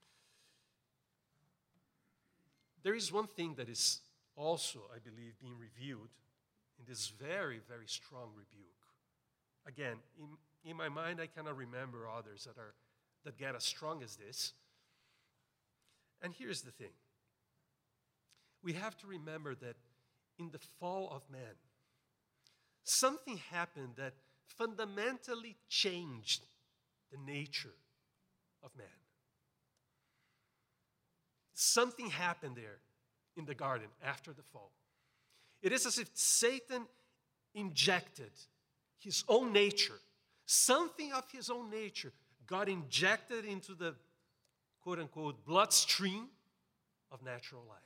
there is one thing that is also, I believe, being revealed in this very, very strong rebuke. Again, in, in my mind, I cannot remember others that are that get as strong as this. And here's the thing. We have to remember that in the fall of man, something happened that fundamentally changed the nature of man. Something happened there in the garden after the fall. It is as if Satan injected his own nature, something of his own nature got injected into the quote-unquote bloodstream of natural life.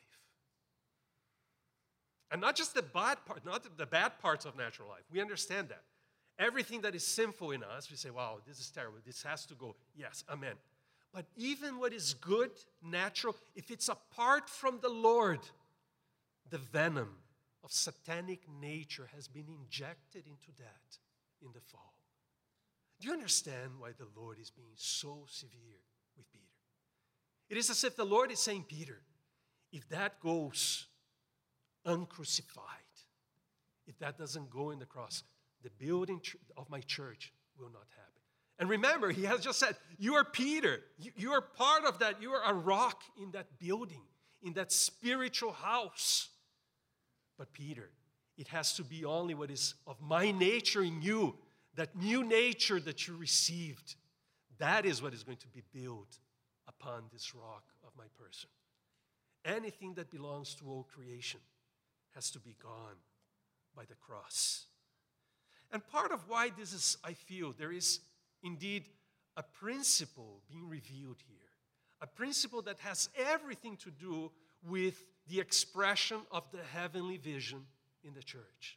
And not just the bad part, not the bad parts of natural life. We understand that. Everything that is sinful in us, we say, wow, this is terrible. This has to go. Yes, amen. But even what is good, natural, if it's apart from the Lord, the venom of satanic nature has been injected into that in the fall. Do you understand why the Lord is being so severe with Peter? It is as if the Lord is saying, Peter, if that goes uncrucified, if that doesn't go in the cross, the building of my church will not happen. And remember, he has just said, you are Peter. You, you are part of that. You are a rock in that building, in that spiritual house. But Peter, it has to be only what is of my nature in you, that new nature that you received. That is what is going to be built upon this rock of my person. Anything that belongs to old creation has to be gone by the cross. And part of why this is, I feel, there is indeed a principle being revealed here. A principle that has everything to do with the expression of the heavenly vision in the church.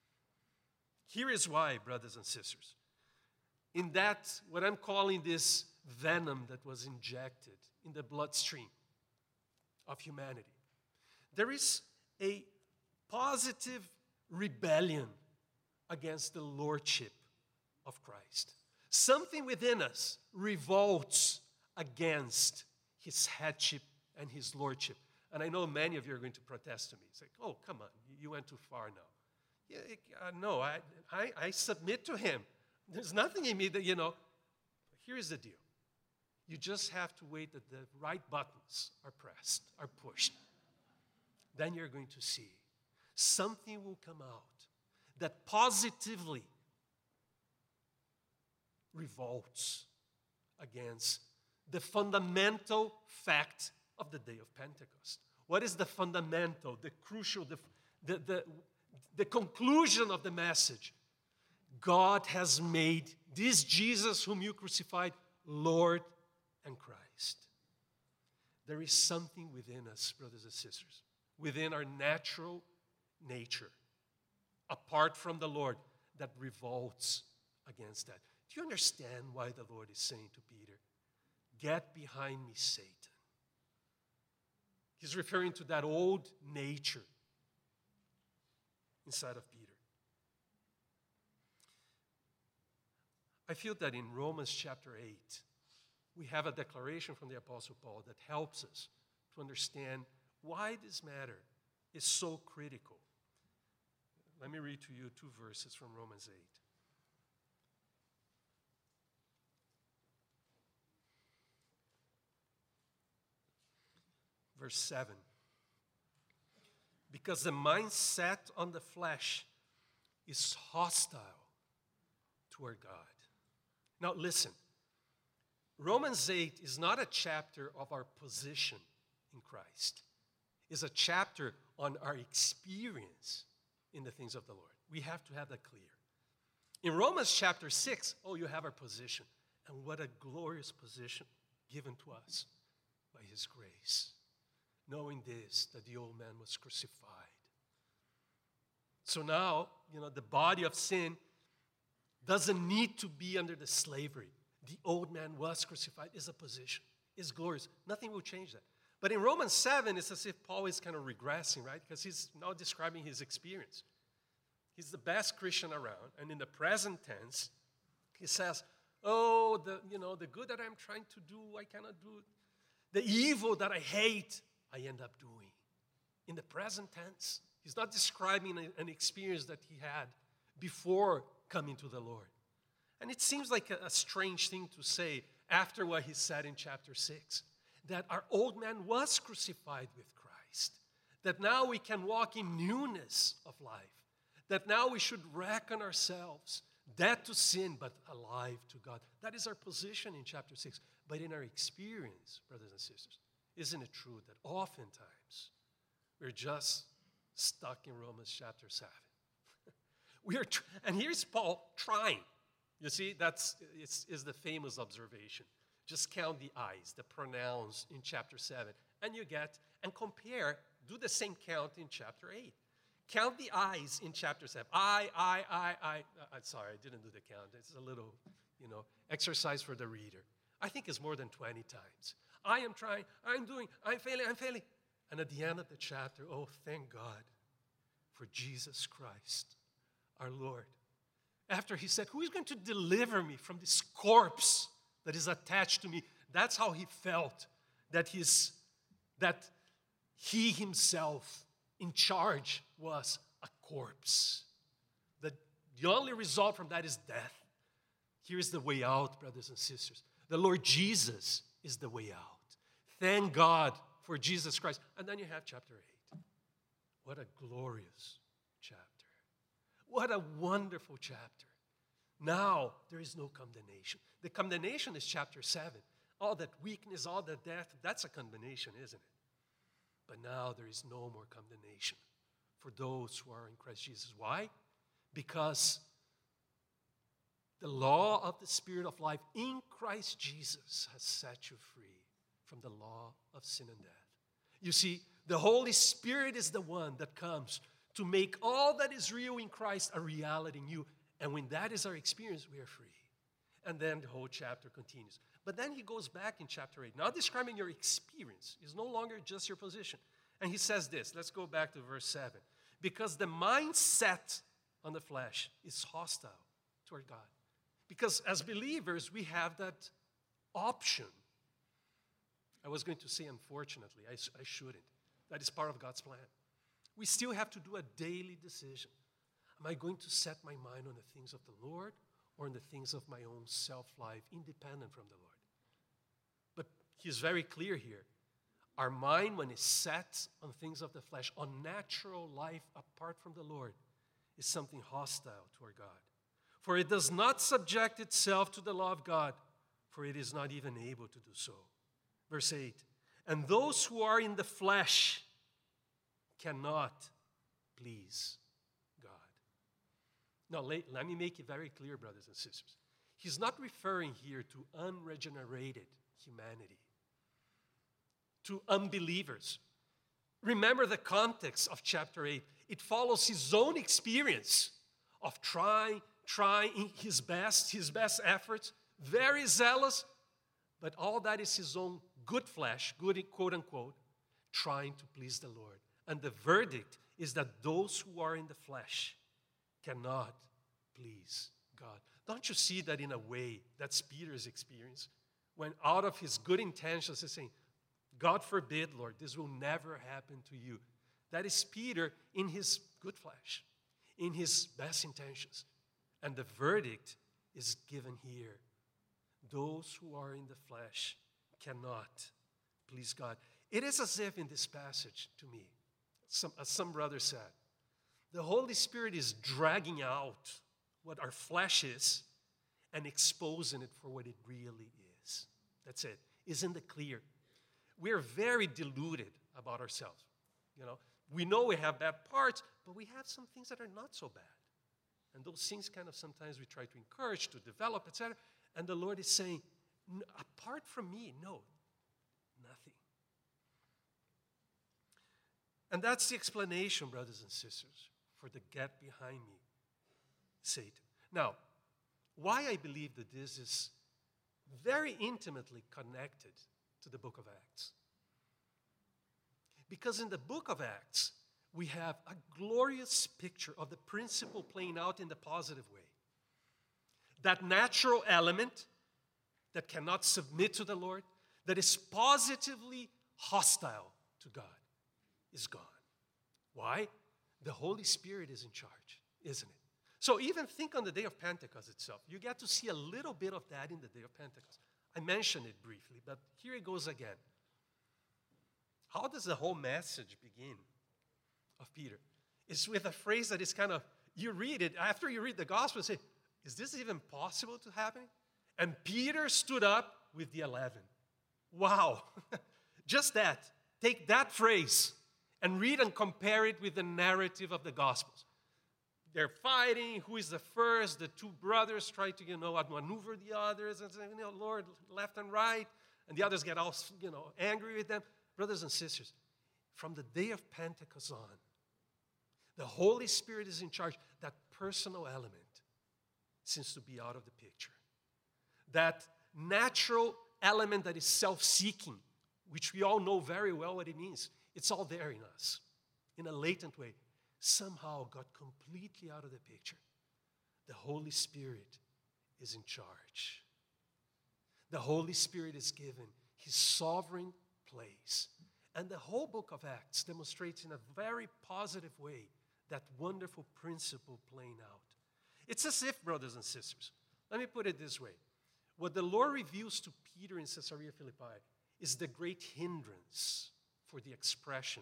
Here is why, brothers and sisters. In that, what I'm calling this venom that was injected in the bloodstream of humanity, there is a positive rebellion against the lordship of Christ. Something within us revolts against his headship and his lordship. And I know many of you are going to protest to me. It's like, oh, come on, you went too far now. Yeah, uh, no, I, I, I submit to him. There's nothing in me that, you know. Here's the deal. You just have to wait that the right buttons are pressed, are pushed. Then you're going to see something will come out that positively revolts against the fundamental fact of the day of Pentecost. What is the fundamental, the crucial, the, the, the, the conclusion of the message? God has made this Jesus whom you crucified Lord and Christ. There is something within us, brothers and sisters, within our natural nature, apart from the Lord, that revolts against that. Do you understand why the Lord is saying to Peter, get behind me, Satan? He's referring to that old nature inside of Peter. I feel that in Romans chapter eight, we have a declaration from the Apostle Paul that helps us to understand why this matter is so critical. Let me read to you two verses from Romans eight. Verse seven. Because the mind set on the flesh is hostile toward God. Now listen, Romans eight is not a chapter of our position in Christ. It's a chapter on our experience in the things of the Lord. We have to have that clear. In Romans chapter six, oh, you have our position. And what a glorious position given to us by his grace. Knowing this, that the old man was crucified. So now, you know, the body of sin doesn't need to be under the slavery. The old man was crucified is a position. It's glorious. Nothing will change that. But in Romans seven, it's as if Paul is kind of regressing, right? Because he's now describing his experience. He's the best Christian around. And in the present tense, he says, oh, the, you know, the good that I'm trying to do, I cannot do. The evil that I hate, I end up doing. in the present tense. He's not describing a- an experience that he had before coming to the Lord. And it seems like a, a strange thing to say after what he said in chapter six, that our old man was crucified with Christ, that now we can walk in newness of life, that now we should reckon ourselves dead to sin but alive to God. That is our position in chapter six. But in our experience, brothers and sisters, isn't it true that oftentimes we're just stuck in Romans chapter seven? we are, tr- and here's Paul trying. You see, that's is, is the famous observation. Just count the I's, the pronouns in chapter seven, and you get, and compare, do the same count in chapter eight. Count the I's in chapter seven. I, I, I, I. I'm sorry, I didn't do the count. It's a little, you know, exercise for the reader. I think it's more than twenty times. I am trying, I'm doing, I'm failing, I'm failing. And at the end of the chapter, oh, thank God for Jesus Christ, our Lord. After he said, who is going to deliver me from this corpse that is attached to me? That's how he felt, that, his, that he himself in charge was a corpse. The, the only result from that is death. Here is the way out, brothers and sisters. The Lord Jesus is the way out. Thank God for Jesus Christ. And then you have chapter eight. What a glorious chapter. What a wonderful chapter. Now there is no condemnation. The condemnation is chapter seven. All that weakness, all that death, that's a condemnation, isn't it? But now there is no more condemnation for those who are in Christ Jesus. Why? Because the law of the Spirit of life in Christ Jesus has set you free from the law of sin and death. You see, the Holy Spirit is the one that comes to make all that is real in Christ a reality in you. And when that is our experience, we are free. And then the whole chapter continues. But then he goes back in chapter eight, now describing your experience. It's no longer just your position. And he says this, let's go back to verse seven. Because the mindset on the flesh is hostile toward God. Because as believers, we have that option. I was going to say unfortunately, I, I shouldn't. That is part of God's plan. We still have to do a daily decision. Am I going to set my mind on the things of the Lord or on the things of my own self-life, independent from the Lord? But he's very clear here. Our mind, when it's set on things of the flesh, on natural life apart from the Lord, is something hostile toward God. For it does not subject itself to the law of God, for it is not even able to do so. Verse eight, and those who are in the flesh cannot please God. Now, let, let me make it very clear, brothers and sisters. He's not referring here to unregenerated humanity, to unbelievers. Remember the context of chapter eight. It follows his own experience of trying, trying his best, his best efforts, very zealous, but all that is his own good flesh, good quote unquote, trying to please the Lord. And the verdict is that those who are in the flesh cannot please God. Don't you see that in a way that's Peter's experience? When out of his good intentions he's saying, God forbid, Lord, this will never happen to you. That is Peter in his good flesh, in his best intentions. And the verdict is given here. Those who are in the flesh cannot please God. It is as if in this passage, to me, some, as some brother said, the Holy Spirit is dragging out what our flesh is and exposing it for what it really is. That's it. Isn't it clear? We are very deluded about ourselves. You know, we know we have bad parts, but we have some things that are not so bad. And those things kind of sometimes we try to encourage, to develop, et cetera. And the Lord is saying, apart from me, no, nothing. And that's the explanation, brothers and sisters, for the get behind me, Satan. Now, why I believe that this is very intimately connected to the book of Acts. Because in the book of Acts, we have a glorious picture of the principle playing out in the positive way. That natural element that cannot submit to the Lord, that is positively hostile to God, is gone. Why? The Holy Spirit is in charge, isn't it? So even think on the day of Pentecost itself. You get to see a little bit of that in the day of Pentecost. I mentioned it briefly, but here it goes again. How does the whole message begin of Peter? It's with a phrase that is kind of, you read it, after you read the gospel, you say, is this even possible to happen? And Peter stood up with the eleven. Wow. Just that. Take that phrase and read and compare it with the narrative of the Gospels. They're fighting. Who is the first? The two brothers try to, you know, outmaneuver the others and say, you know, Lord, left and right. And the others get all, you know, angry with them. Brothers and sisters, from the day of Pentecost on, the Holy Spirit is in charge. That personal element seems to be out of the picture. That natural element that is self-seeking, which we all know very well what it means, it's all there in us, in a latent way, somehow got completely out of the picture. The Holy Spirit is in charge. The Holy Spirit is given his sovereign place. And the whole book of Acts demonstrates in a very positive way that wonderful principle playing out. It's as if, brothers and sisters, let me put it this way. What the Lord reveals to Peter in Caesarea Philippi is the great hindrance for the expression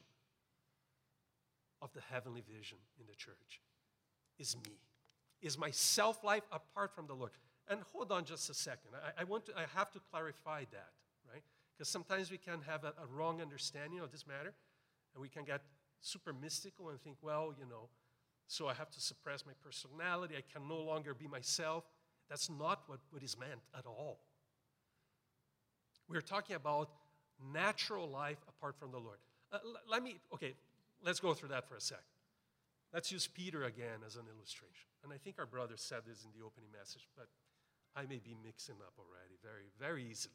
of the heavenly vision in the church. Is me. Is my self-life apart from the Lord. And hold on just a second. I, I want to, I have to clarify that, right? Because sometimes we can have a, a wrong understanding of this matter, and we can get super mystical and think, well, you know, so I have to suppress my personality. I can no longer be myself. That's not what, what is meant at all. We're talking about natural life apart from the Lord. Uh, l- let me, okay, let's go through that for a sec. Let's use Peter again as an illustration. And I think our brother said this in the opening message, but I may be mixing up already very, very easily.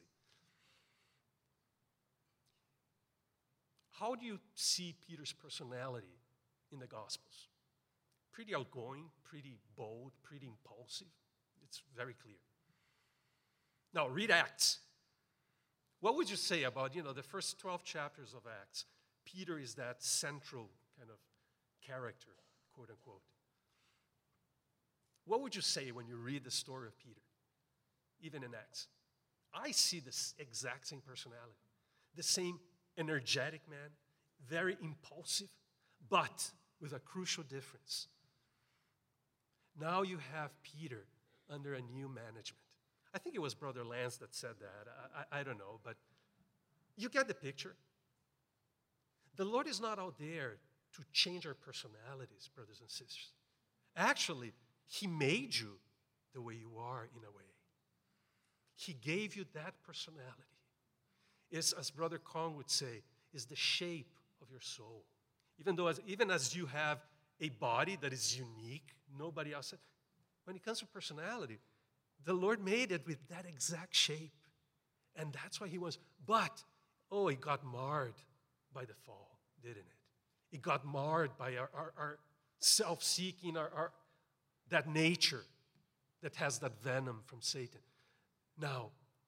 How do you see Peter's personality in the Gospels? Pretty outgoing, pretty bold, pretty impulsive. It's very clear. Now, read Acts. What would you say about, you know, the first twelve chapters of Acts? Peter is that central kind of character, quote unquote. What would you say when you read the story of Peter, even in Acts? I see this exact same personality, the same energetic man, very impulsive, but with a crucial difference. Now you have Peter under a new management. I think it was Brother Lance that said that. I, I, I don't know, but you get the picture. The Lord is not out there to change our personalities, brothers and sisters. Actually, he made you the way you are in a way. He gave you that personality. It's, as Brother Kong would say, is the shape of your soul. Even though, as, even as you have a body that is unique, nobody else. When it comes to personality, the Lord made it with that exact shape. And that's why he was. But, oh, it got marred by the fall, didn't it? It got marred by our, our, our self-seeking, our, our, that nature that has that venom from Satan. Now,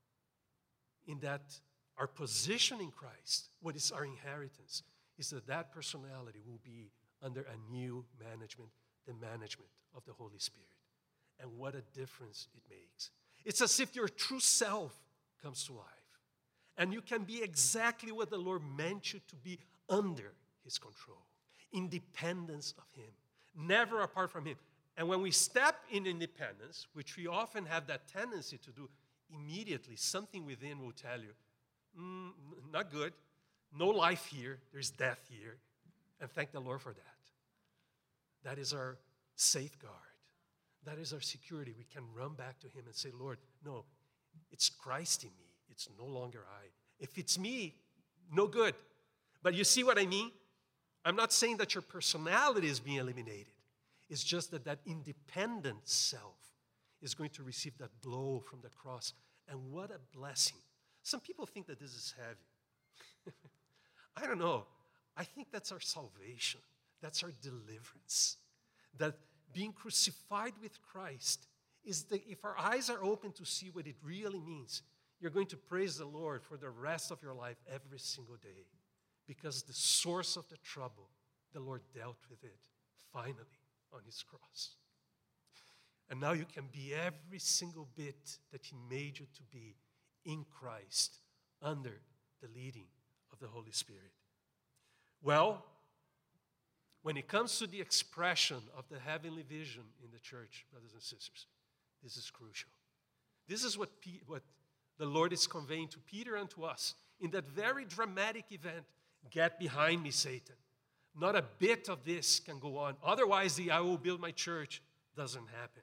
in that, our position in Christ, what is our inheritance, is that that personality will be under a new management, the management of the Holy Spirit. And what a difference it makes. It's as if your true self comes to life. And you can be exactly what the Lord meant you to be under his control. Independence of him. Never apart from him. And when we step in independence, which we often have that tendency to do, immediately something within will tell you, mm, not good, no life here, there's death here. And thank the Lord for that. That is our safeguard. That is our security. We can run back to him and say, Lord, no, it's Christ in me. It's no longer I. If it's me, no good. But you see what I mean? I'm not saying that your personality is being eliminated. It's just that that independent self is going to receive that blow from the cross. And what a blessing. Some people think that this is heavy. I don't know. I think that's our salvation. That's our deliverance. That being crucified with Christ is the, if our eyes are open to see what it really means, you're going to praise the Lord for the rest of your life every single day, because the source of the trouble the Lord dealt with it finally on his cross. And now you can be every single bit that he made you to be in Christ under the leading of the Holy Spirit. Well, when it comes to the expression of the heavenly vision in the church, brothers and sisters, this is crucial. This is what, P- what the Lord is conveying to Peter and to us in that very dramatic event. Get behind me, Satan. Not a bit of this can go on. Otherwise, the I will build my church doesn't happen.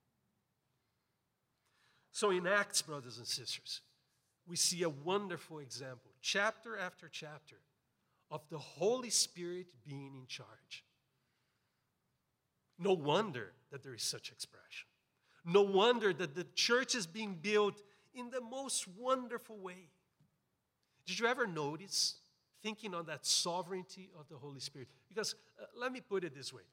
So in Acts, brothers and sisters, we see a wonderful example, chapter after chapter, of the Holy Spirit being in charge. No wonder that there is such expression. No wonder that the church is being built in the most wonderful way. Did you ever notice, thinking on that sovereignty of the Holy Spirit? Because uh, let me put it this way.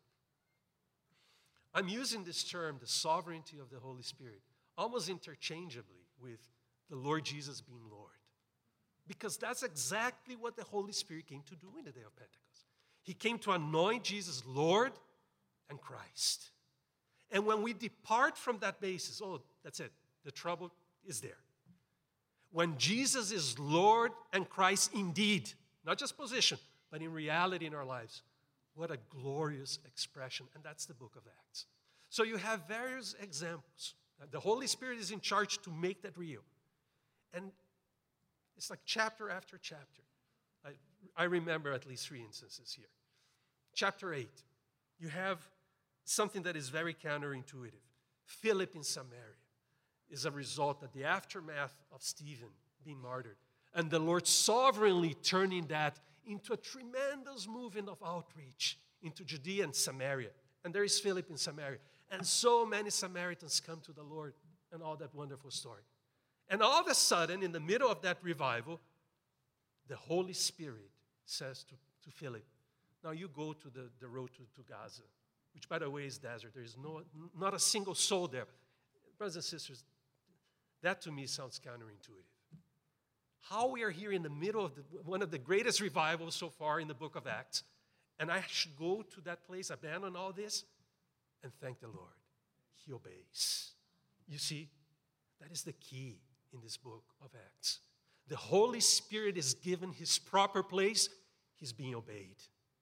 I'm using this term, the sovereignty of the Holy Spirit, almost interchangeably with the Lord Jesus being Lord. Because that's exactly what the Holy Spirit came to do in the day of Pentecost. He came to anoint Jesus Lord and Christ. And when we depart from that basis, oh, that's it. The trouble is there. When Jesus is Lord and Christ indeed, not just position, but in reality in our lives, what a glorious expression. And that's the book of Acts. So you have various examples. The Holy Spirit is in charge to make that real. And it's like chapter after chapter. I, I remember at least three instances here. Chapter eight, you have something that is very counterintuitive. Philip in Samaria is a result of the aftermath of Stephen being martyred. And the Lord sovereignly turning that into a tremendous movement of outreach into Judea and Samaria. And there is Philip in Samaria. And so many Samaritans come to the Lord and all that wonderful story. And all of a sudden, in the middle of that revival, the Holy Spirit says to, to Philip, now you go to the, the road to, to Gaza, which by the way is desert. There is no, not a single soul there. Brothers and sisters, that to me sounds counterintuitive. How we are here in the middle of the, one of the greatest revivals so far in the book of Acts, and I should go to that place, abandon all this, and thank the Lord. He obeys. You see, that is the key in this book of Acts. The Holy Spirit is given his proper place. He's being obeyed.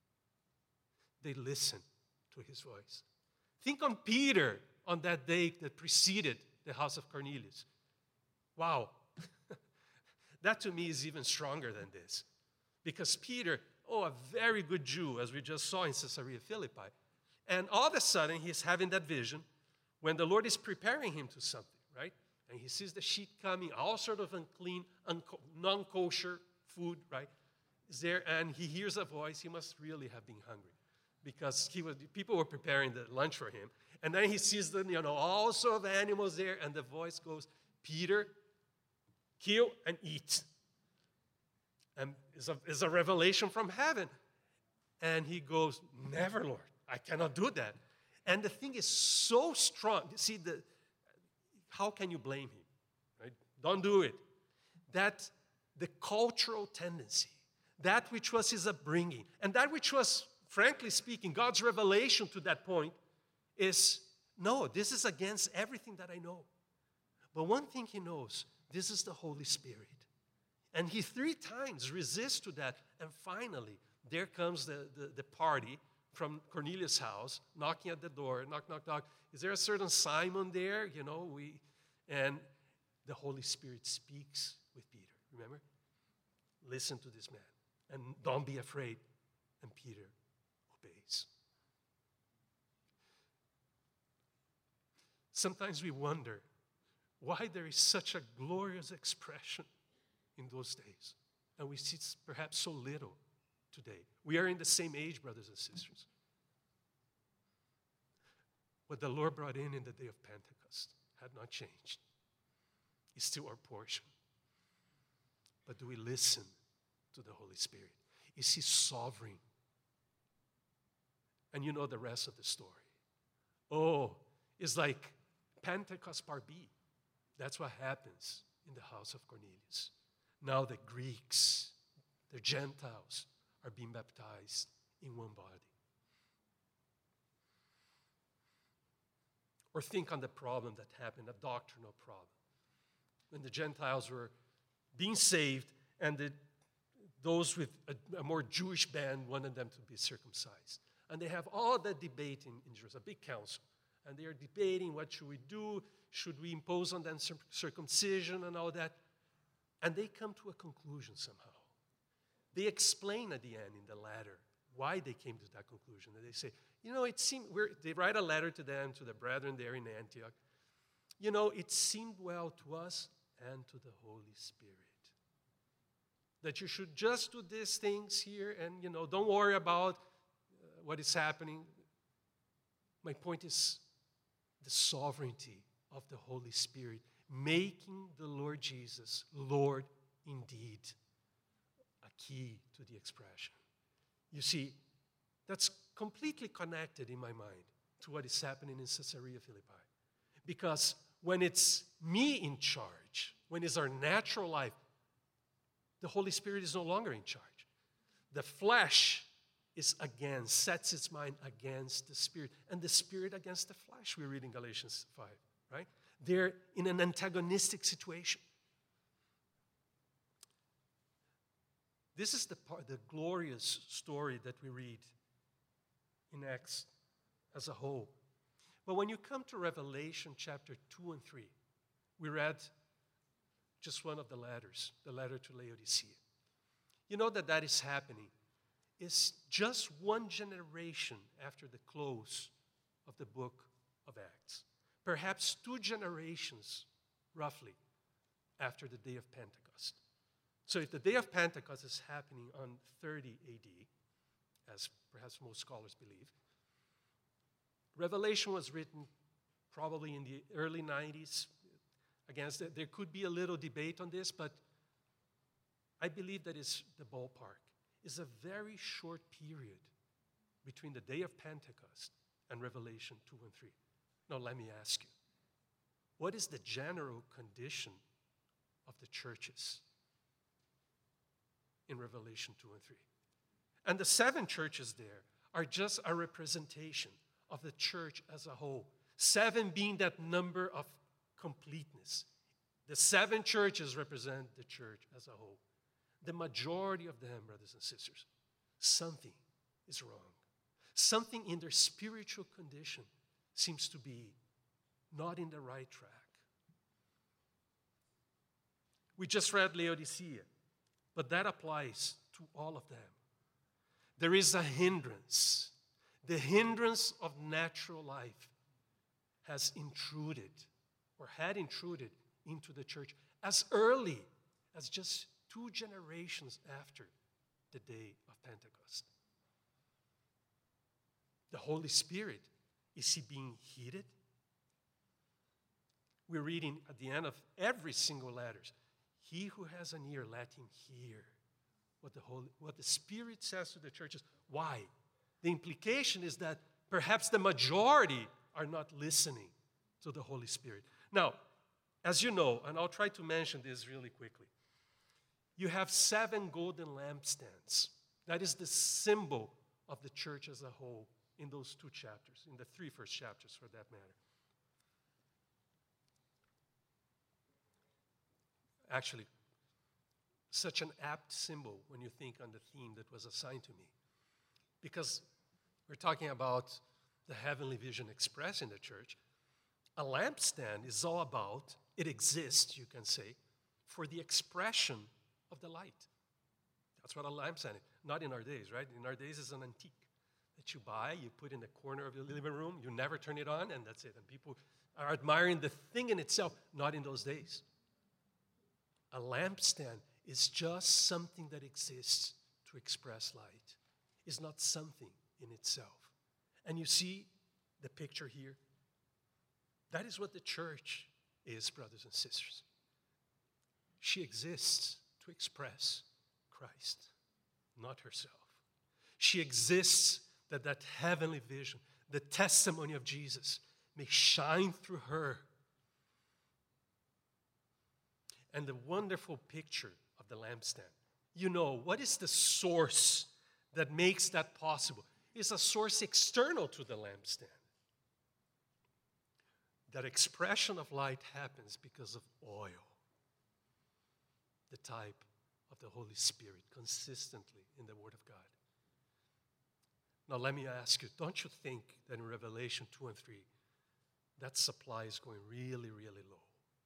They listen to his voice. Think on Peter on that day that preceded the house of Cornelius. Wow. That to me is even stronger than this. Because Peter, oh, a very good Jew, as we just saw in Caesarea Philippi. And all of a sudden, he's having that vision when the Lord is preparing him to something, right? And he sees the sheep coming, all sort of unclean, unco- non-kosher food, right? Is there, and he hears a voice. He must really have been hungry because he was, people were preparing the lunch for him. And then he sees the, you know, all sort of animals there, and the voice goes, Peter, kill and eat. And it's a, it's a revelation from heaven. And he goes, never, Lord, I cannot do that. And the thing is so strong. See, the, how can you blame him? Right? Don't do it. That the cultural tendency, that which was his upbringing, and that which was, frankly speaking, God's revelation to that point is, no, this is against everything that I know. But one thing he knows, this is the Holy Spirit. And he three times resists to that. And finally, there comes the, the, the party from Cornelius' house, knocking at the door, knock, knock, knock. Is there a certain Simon there? You know, we, and the Holy Spirit speaks with Peter, remember? Listen to this man, and don't be afraid. And Peter obeys. Sometimes we wonder why there is such a glorious expression in those days, and we see perhaps so little today. We are in the same age, brothers and sisters. What the Lord brought in in the day of Pentecost had not changed. It's still our portion. But do we listen to the Holy Spirit? Is he sovereign? And you know the rest of the story. Oh, it's like Pentecost Part B. That's what happens in the house of Cornelius. Now the Greeks, the Gentiles, are being baptized in one body. Or think on the problem that happened, a doctrinal problem, when the Gentiles were being saved and the, those with a, a more Jewish band wanted them to be circumcised. And they have all that debate in, in Jerusalem, a big council. And they are debating, what should we do? Should we impose on them circumcision and all that? And they come to a conclusion somehow. They explain at the end in the letter why they came to that conclusion. And they say, you know, it seemed, we're, they write a letter to them, to the brethren there in Antioch. You know, it seemed well to us and to the Holy Spirit that you should just do these things here and, you know, don't worry about uh, what is happening. My point is the sovereignty of the Holy Spirit, making the Lord Jesus Lord indeed, a key to the expression. You see, that's completely connected in my mind to what is happening in Caesarea Philippi. Because when it's me in charge, when it's our natural life, the Holy Spirit is no longer in charge. The flesh is against, sets its mind against the Spirit, and the Spirit against the flesh, we read in Galatians five, right? They're in an antagonistic situation. This is the part, the glorious story that we read in Acts as a whole. But when you come to Revelation chapter two and three, we read just one of the letters, the letter to Laodicea. You know that that is happening. It's just one generation after the close of the book of Acts. Perhaps two generations, roughly, after the day of Pentecost. So if the day of Pentecost is happening on thirty A D, as perhaps most scholars believe, Revelation was written probably in the early nineties. Again, there could be a little debate on this, but I believe that is the ballpark. It's a very short period between the day of Pentecost and Revelation two and three. Now let me ask you, what is the general condition of the churches in Revelation two and three? And the seven churches there are just a representation of the church as a whole. Seven being that number of completeness. The seven churches represent the church as a whole. The majority of them, brothers and sisters, something is wrong. Something in their spiritual condition seems to be not in the right track. We just read Laodicea, but that applies to all of them. There is a hindrance. The hindrance of natural life has intruded or had intruded into the church as early as just two generations after the day of Pentecost. The Holy Spirit, is he being heated? We're reading at the end of every single letter, he who has an ear, let him hear what the Holy, what the Spirit says to the churches. Why? The implication is that perhaps the majority are not listening to the Holy Spirit. Now, as you know, and I'll try to mention this really quickly, you have seven golden lampstands. That is the symbol of the church as a whole in those two chapters, in the three first chapters for that matter. Actually, such an apt symbol when you think on the theme that was assigned to me. Because we're talking about the heavenly vision expressed in the church. A lampstand is all about, it exists, you can say, for the expression of the light. That's what a lampstand is. Not in our days, right? In our days, it's an antique that you buy, you put in the corner of your living room, you never turn it on, and that's it. And people are admiring the thing in itself. Not in those days. A lampstand is just something that exists to express light. It's not something in itself. And you see the picture here? That is what the church is, brothers and sisters. She exists to express Christ, not herself. She exists that that heavenly vision, the testimony of Jesus, may shine through her. And the wonderful picture of the lampstand. You know, what is the source that makes that possible. It's a source external to the lampstand. That expression of light happens because of oil, the type of the Holy Spirit, consistently in the Word of God. Now let me ask you, don't you think that in Revelation two and three, that supply is going really, really low?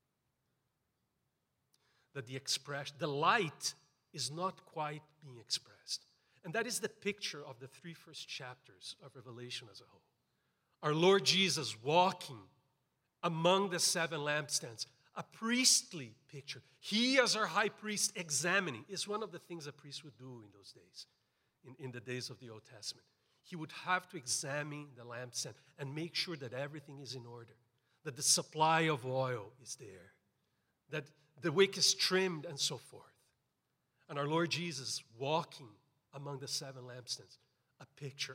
That the expression, the light is not quite being expressed. And that is the picture of the three first chapters of Revelation as a whole. Our Lord Jesus walking among the seven lampstands, a priestly picture. He, as our high priest, examining, is one of the things a priest would do in those days, in, in the days of the Old Testament. He would have to examine the lampstand and make sure that everything is in order, that the supply of oil is there, that the wick is trimmed, and so forth. And our Lord Jesus walking among the seven lampstands, a picture.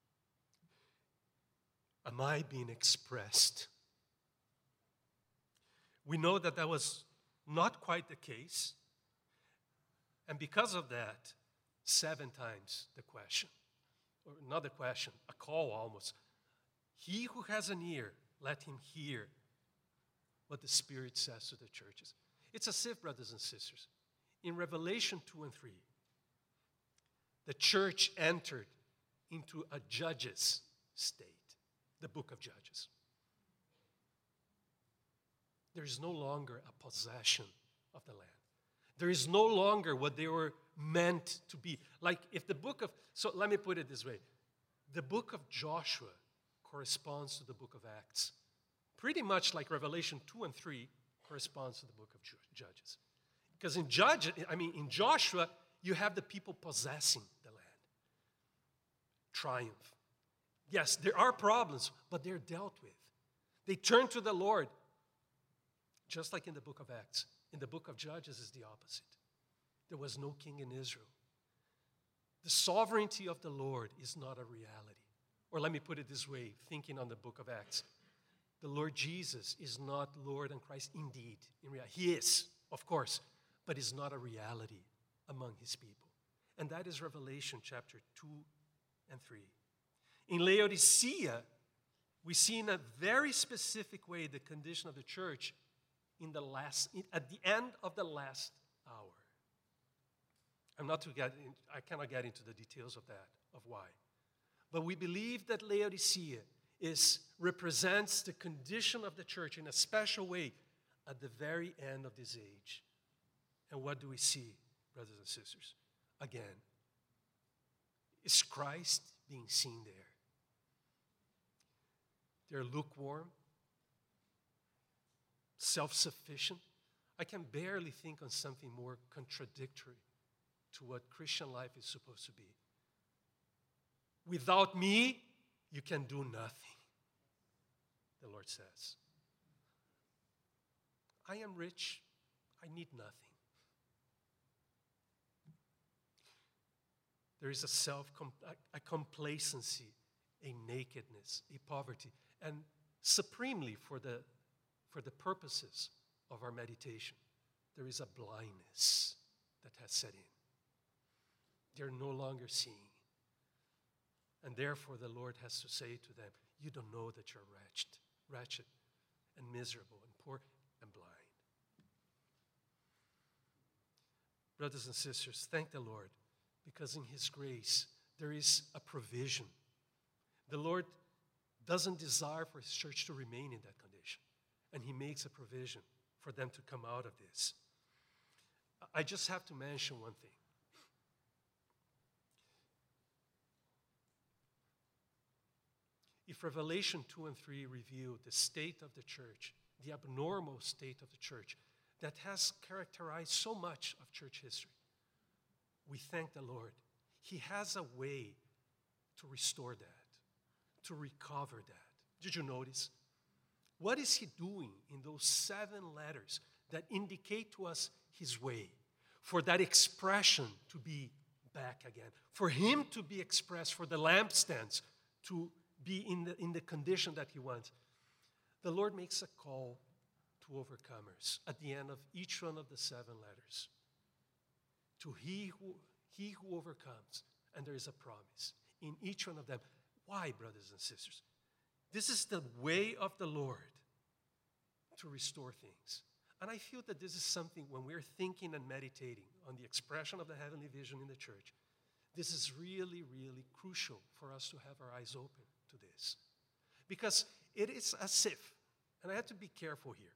Am I being expressed? We know that that was not quite the case. And because of that, seven times the question, or another question, a call almost. He who has an ear, let him hear what the Spirit says to the churches. It's as if, brothers and sisters, in Revelation two and three, the church entered into a judge's state, the book of Judges. There is no longer a possession of the land. There is no longer what they were meant to be. Like if the book of, so let me put it this way. The book of Joshua corresponds to the book of Acts. Pretty much like Revelation two and three corresponds to the book of Judges. Because in Judge, I mean, in Joshua, you have the people possessing the land. Triumph. Yes, there are problems, but they're dealt with. They turn to the Lord. Just like in the book of Acts. In the book of Judges is the opposite. There was no king in Israel. The sovereignty of the Lord is not a reality. Or let me put it this way, thinking on the book of Acts. The Lord Jesus is not Lord and Christ indeed. In reality. He is, of course, but is not a reality among his people. And that is Revelation chapter two and three. In Laodicea, we see in a very specific way the condition of the church in the last, at the end of the last hour. I'm not to get in, I cannot get into the details of that, of why. But we believe that Laodicea is, represents the condition of the church in a special way at the very end of this age. And what do we see, brothers and sisters? Again, is Christ being seen there? They're lukewarm, self-sufficient. I can barely think on something more contradictory to what Christian life is supposed to be. Without me, you can do nothing, the Lord says. I am rich, I need nothing. There is a self, a complacency, a nakedness, a poverty, and supremely for the, for the purposes of our meditation, there is a blindness that has set in. They're no longer seeing. And therefore the Lord has to say to them, you don't know that you're wretched, wretched and miserable and poor and blind. Brothers and sisters, thank the Lord, because in his grace there is a provision. The Lord doesn't desire for his church to remain in that condition, and he makes a provision for them to come out of this. I just have to mention one thing. If Revelation two and three reveal the state of the church, the abnormal state of the church that has characterized so much of church history, we thank the Lord. He has a way to restore that, to recover that. Did you notice? What is he doing in those seven letters that indicate to us his way? For that expression to be back again, for him to be expressed, for the lampstands to be in the, in the condition that he wants. The Lord makes a call to overcomers at the end of each one of the seven letters. To he who, he who overcomes, and there is a promise in each one of them. Why, brothers and sisters? This is the way of the Lord to restore things. And I feel that this is something, when we're thinking and meditating on the expression of the heavenly vision in the church, this is really, really crucial for us to have our eyes open to this. Because it is as if, and I have to be careful here,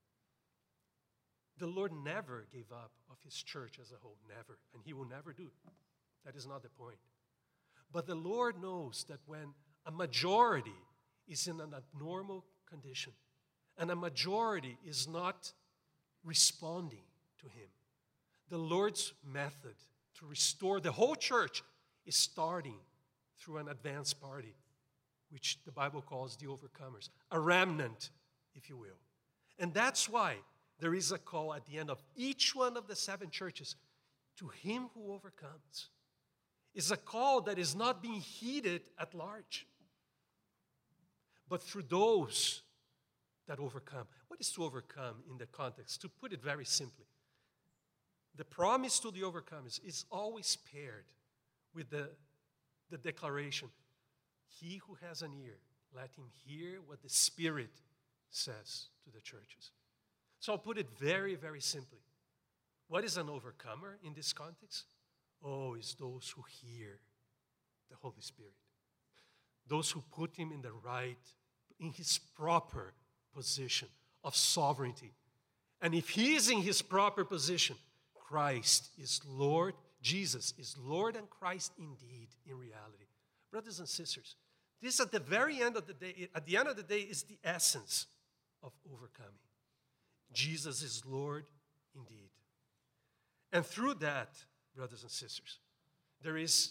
the Lord never gave up of his church as a whole, never, and he will never do. That is not the point. But the Lord knows that when a majority is in an abnormal condition, and a majority is not responding to him, the Lord's method to restore the whole church is starting through an advance party, which the Bible calls the overcomers, a remnant, if you will. And that's why there is a call at the end of each one of the seven churches to him who overcomes. It's a call that is not being heeded at large, but through those that overcome. What is to overcome in the context? To put it very simply, the promise to the overcomers is always paired with the, the declaration, he who has an ear, let him hear what the Spirit says to the churches. So I'll put it very, very simply. What is an overcomer in this context? Oh, it's those who hear the Holy Spirit. Those who put him in the right, in his proper position of sovereignty. And if he is in his proper position, Christ is Lord, Jesus is Lord and Christ indeed in reality. Brothers and sisters, this at the very end of the day, at the end of the day is the essence of overcoming. Jesus is Lord indeed. And through that, brothers and sisters, there is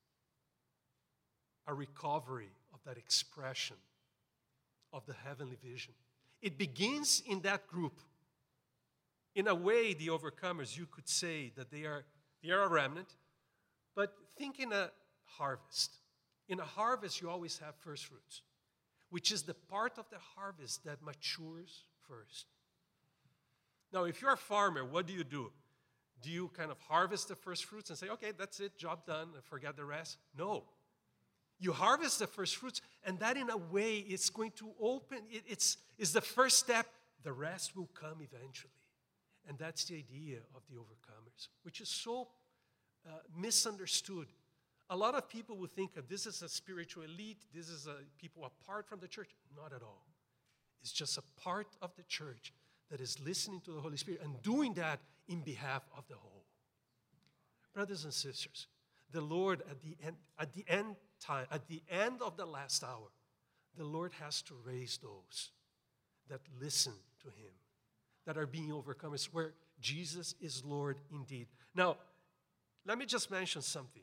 a recovery of that expression of the heavenly vision. It begins in that group. In a way, the overcomers, you could say that they are, they are a remnant, but think in a harvest. In a harvest, you always have first fruits, which is the part of the harvest that matures first. Now, if you're a farmer, what do you do? Do you kind of harvest the first fruits and say, okay, that's it, job done, and forget the rest? No. You harvest the first fruits, and that in a way is going to open, it, it's, it's the first step. The rest will come eventually. And that's the idea of the overcomers, which is so uh, misunderstood. A lot of people will think of this as a spiritual elite, this is a, people apart from the church. Not at all. It's just a part of the church that is listening to the Holy Spirit and doing that in behalf of the whole. Brothers and sisters, the Lord at the end, at the end time, at the end of the last hour, the Lord has to raise those that listen to him, that are being overcomers, where Jesus is Lord indeed. Now, let me just mention something.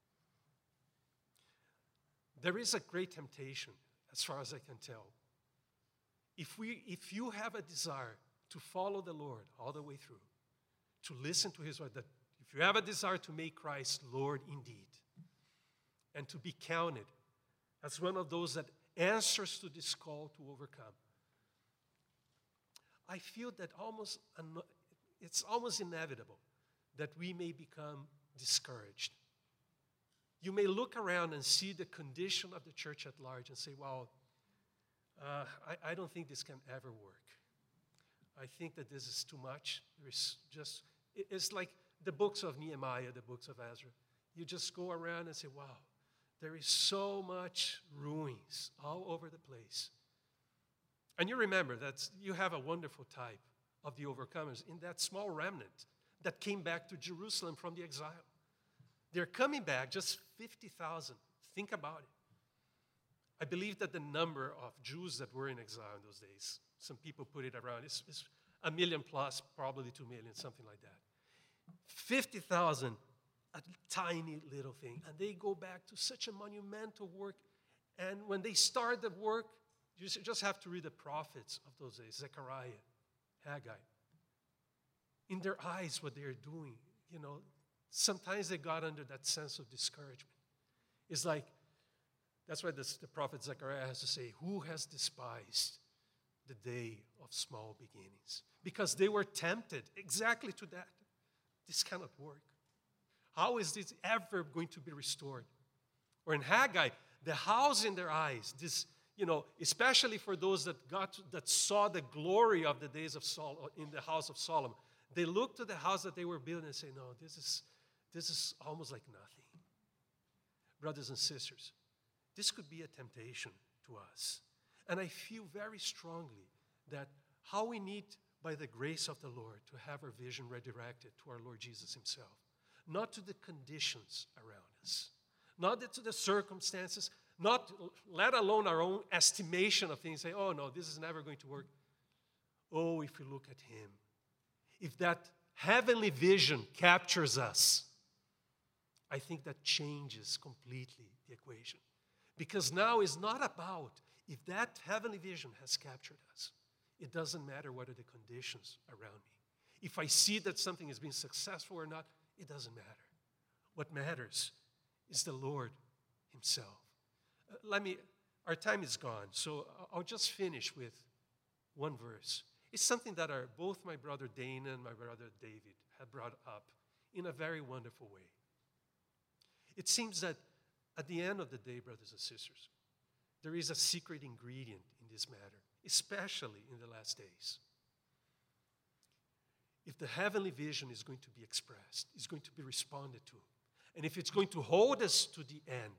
There is a great temptation, as far as I can tell. If we, if you have a desire to follow the Lord all the way through, to listen to his word, that if you have a desire to make Christ Lord indeed, and to be counted as one of those that answers to this call to overcome, I feel that almost it's almost inevitable that we may become discouraged. You may look around and see the condition of the church at large and say, well, uh, I, I don't think this can ever work. I think that this is too much. There's just, it's like the books of Nehemiah, the books of Ezra. You just go around and say, wow, there is so much ruins all over the place. And you remember that you have a wonderful type of the overcomers in that small remnant that came back to Jerusalem from the exile. They're coming back, just fifty thousand. Think about it. I believe that the number of Jews that were in exile in those days, some people put it around, it's, it's a million plus, probably two million, something like that. fifty thousand, a tiny little thing. And they go back to such a monumental work. And when they start the work, you just have to read the prophets of those days, Zechariah, Haggai. In their eyes, what they are doing, you know, sometimes they got under that sense of discouragement. It's like, that's why this, the prophet Zechariah has to say, who has despised the day of small beginnings? Because they were tempted exactly to that. This cannot work. How is this ever going to be restored? Or in Haggai, the house in their eyes, this, you know, especially for those that got that saw the glory of the days of Sol in the house of Solomon, they looked to the house that they were building and say, no, this is this is almost like nothing. Brothers and sisters, this could be a temptation to us. And I feel very strongly that how we need, by the grace of the Lord, to have our vision redirected to our Lord Jesus himself. Not to the conditions around us. Not to the circumstances. Not, let alone our own estimation of things. Say, oh no, this is never going to work. Oh, if we look at him. If that heavenly vision captures us, I think that changes completely the equation. Because now it's not about if that heavenly vision has captured us. It doesn't matter what are the conditions around me. If I see that something has been successful or not, it doesn't matter. What matters is the Lord himself. Uh, let me, our time is gone, so I'll just finish with one verse. It's something that our, both my brother Dana and my brother David had brought up in a very wonderful way. It seems that at the end of the day, brothers and sisters, there is a secret ingredient in this matter, especially in the last days. If the heavenly vision is going to be expressed, is going to be responded to, and if it's going to hold us to the end,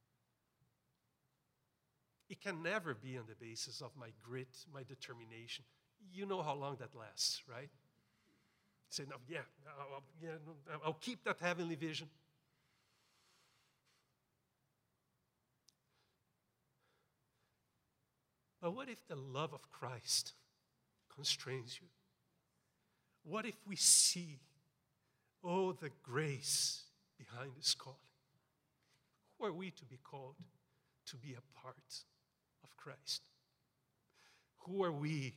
it can never be on the basis of my grit, my determination. You know how long that lasts, right? Say, no, yeah, I'll, yeah, no, I'll keep that heavenly vision. But what if the love of Christ constrains you? What if we see, oh, the grace behind this calling? Who are we to be called to be a part of Christ? Who are we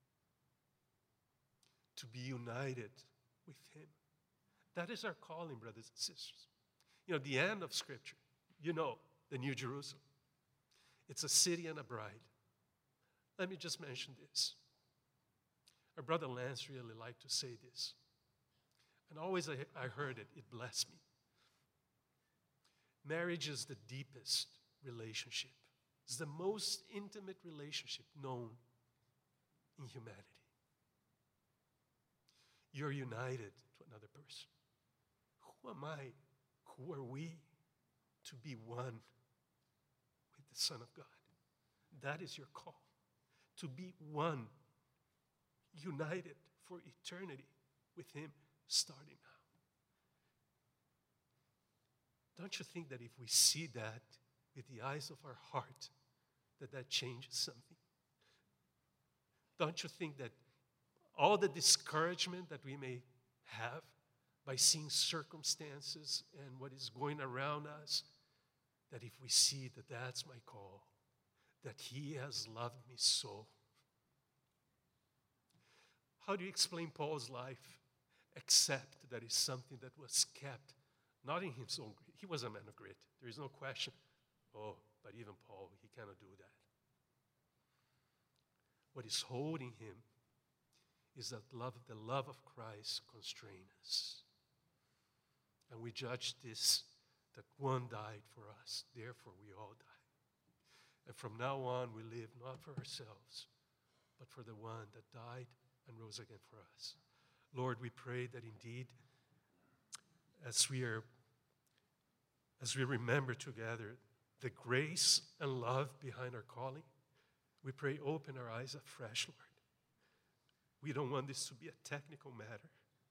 to be united with him? That is our calling, brothers and sisters. You know, the end of Scripture, you know, the New Jerusalem. It's a city and a bride. Let me just mention this. Our brother Lance really liked to say this. And always I, I heard it, it blessed me. Marriage is the deepest relationship. It's the most intimate relationship known in humanity. You're united to another person. Who am I? Who are we to be one with the Son of God? That is your call. To be one, united for eternity with him starting now. Don't you think that if we see that with the eyes of our heart, that that changes something? Don't you think that all the discouragement that we may have by seeing circumstances and what is going around us, that if we see that that's my call, that he has loved me so. How do you explain Paul's life? Except that it's something that was kept, not in his own grit. He was a man of grit. There is no question. Oh, but even Paul, he cannot do that. What is holding him is that love, the love of Christ constrains us. And we judge this, that one died for us, therefore we all die. And from now on, we live not for ourselves, but for the one that died and rose again for us. Lord, we pray that indeed, as we are, as we remember together the grace and love behind our calling, we pray open our eyes afresh, Lord. We don't want this to be a technical matter,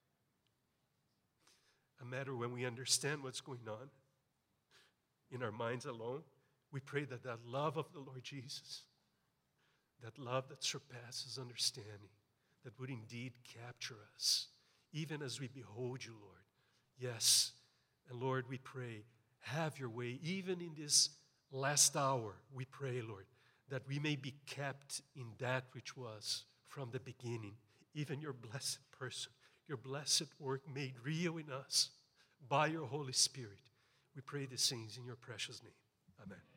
a matter when we understand what's going on in our minds alone. We pray that that love of the Lord Jesus, that love that surpasses understanding, that would indeed capture us, even as we behold you, Lord. Yes, and Lord, we pray, have your way, even in this last hour, we pray, Lord, that we may be kept in that which was from the beginning, even your blessed person, your blessed work made real in us by your Holy Spirit. We pray these things in your precious name. Amen.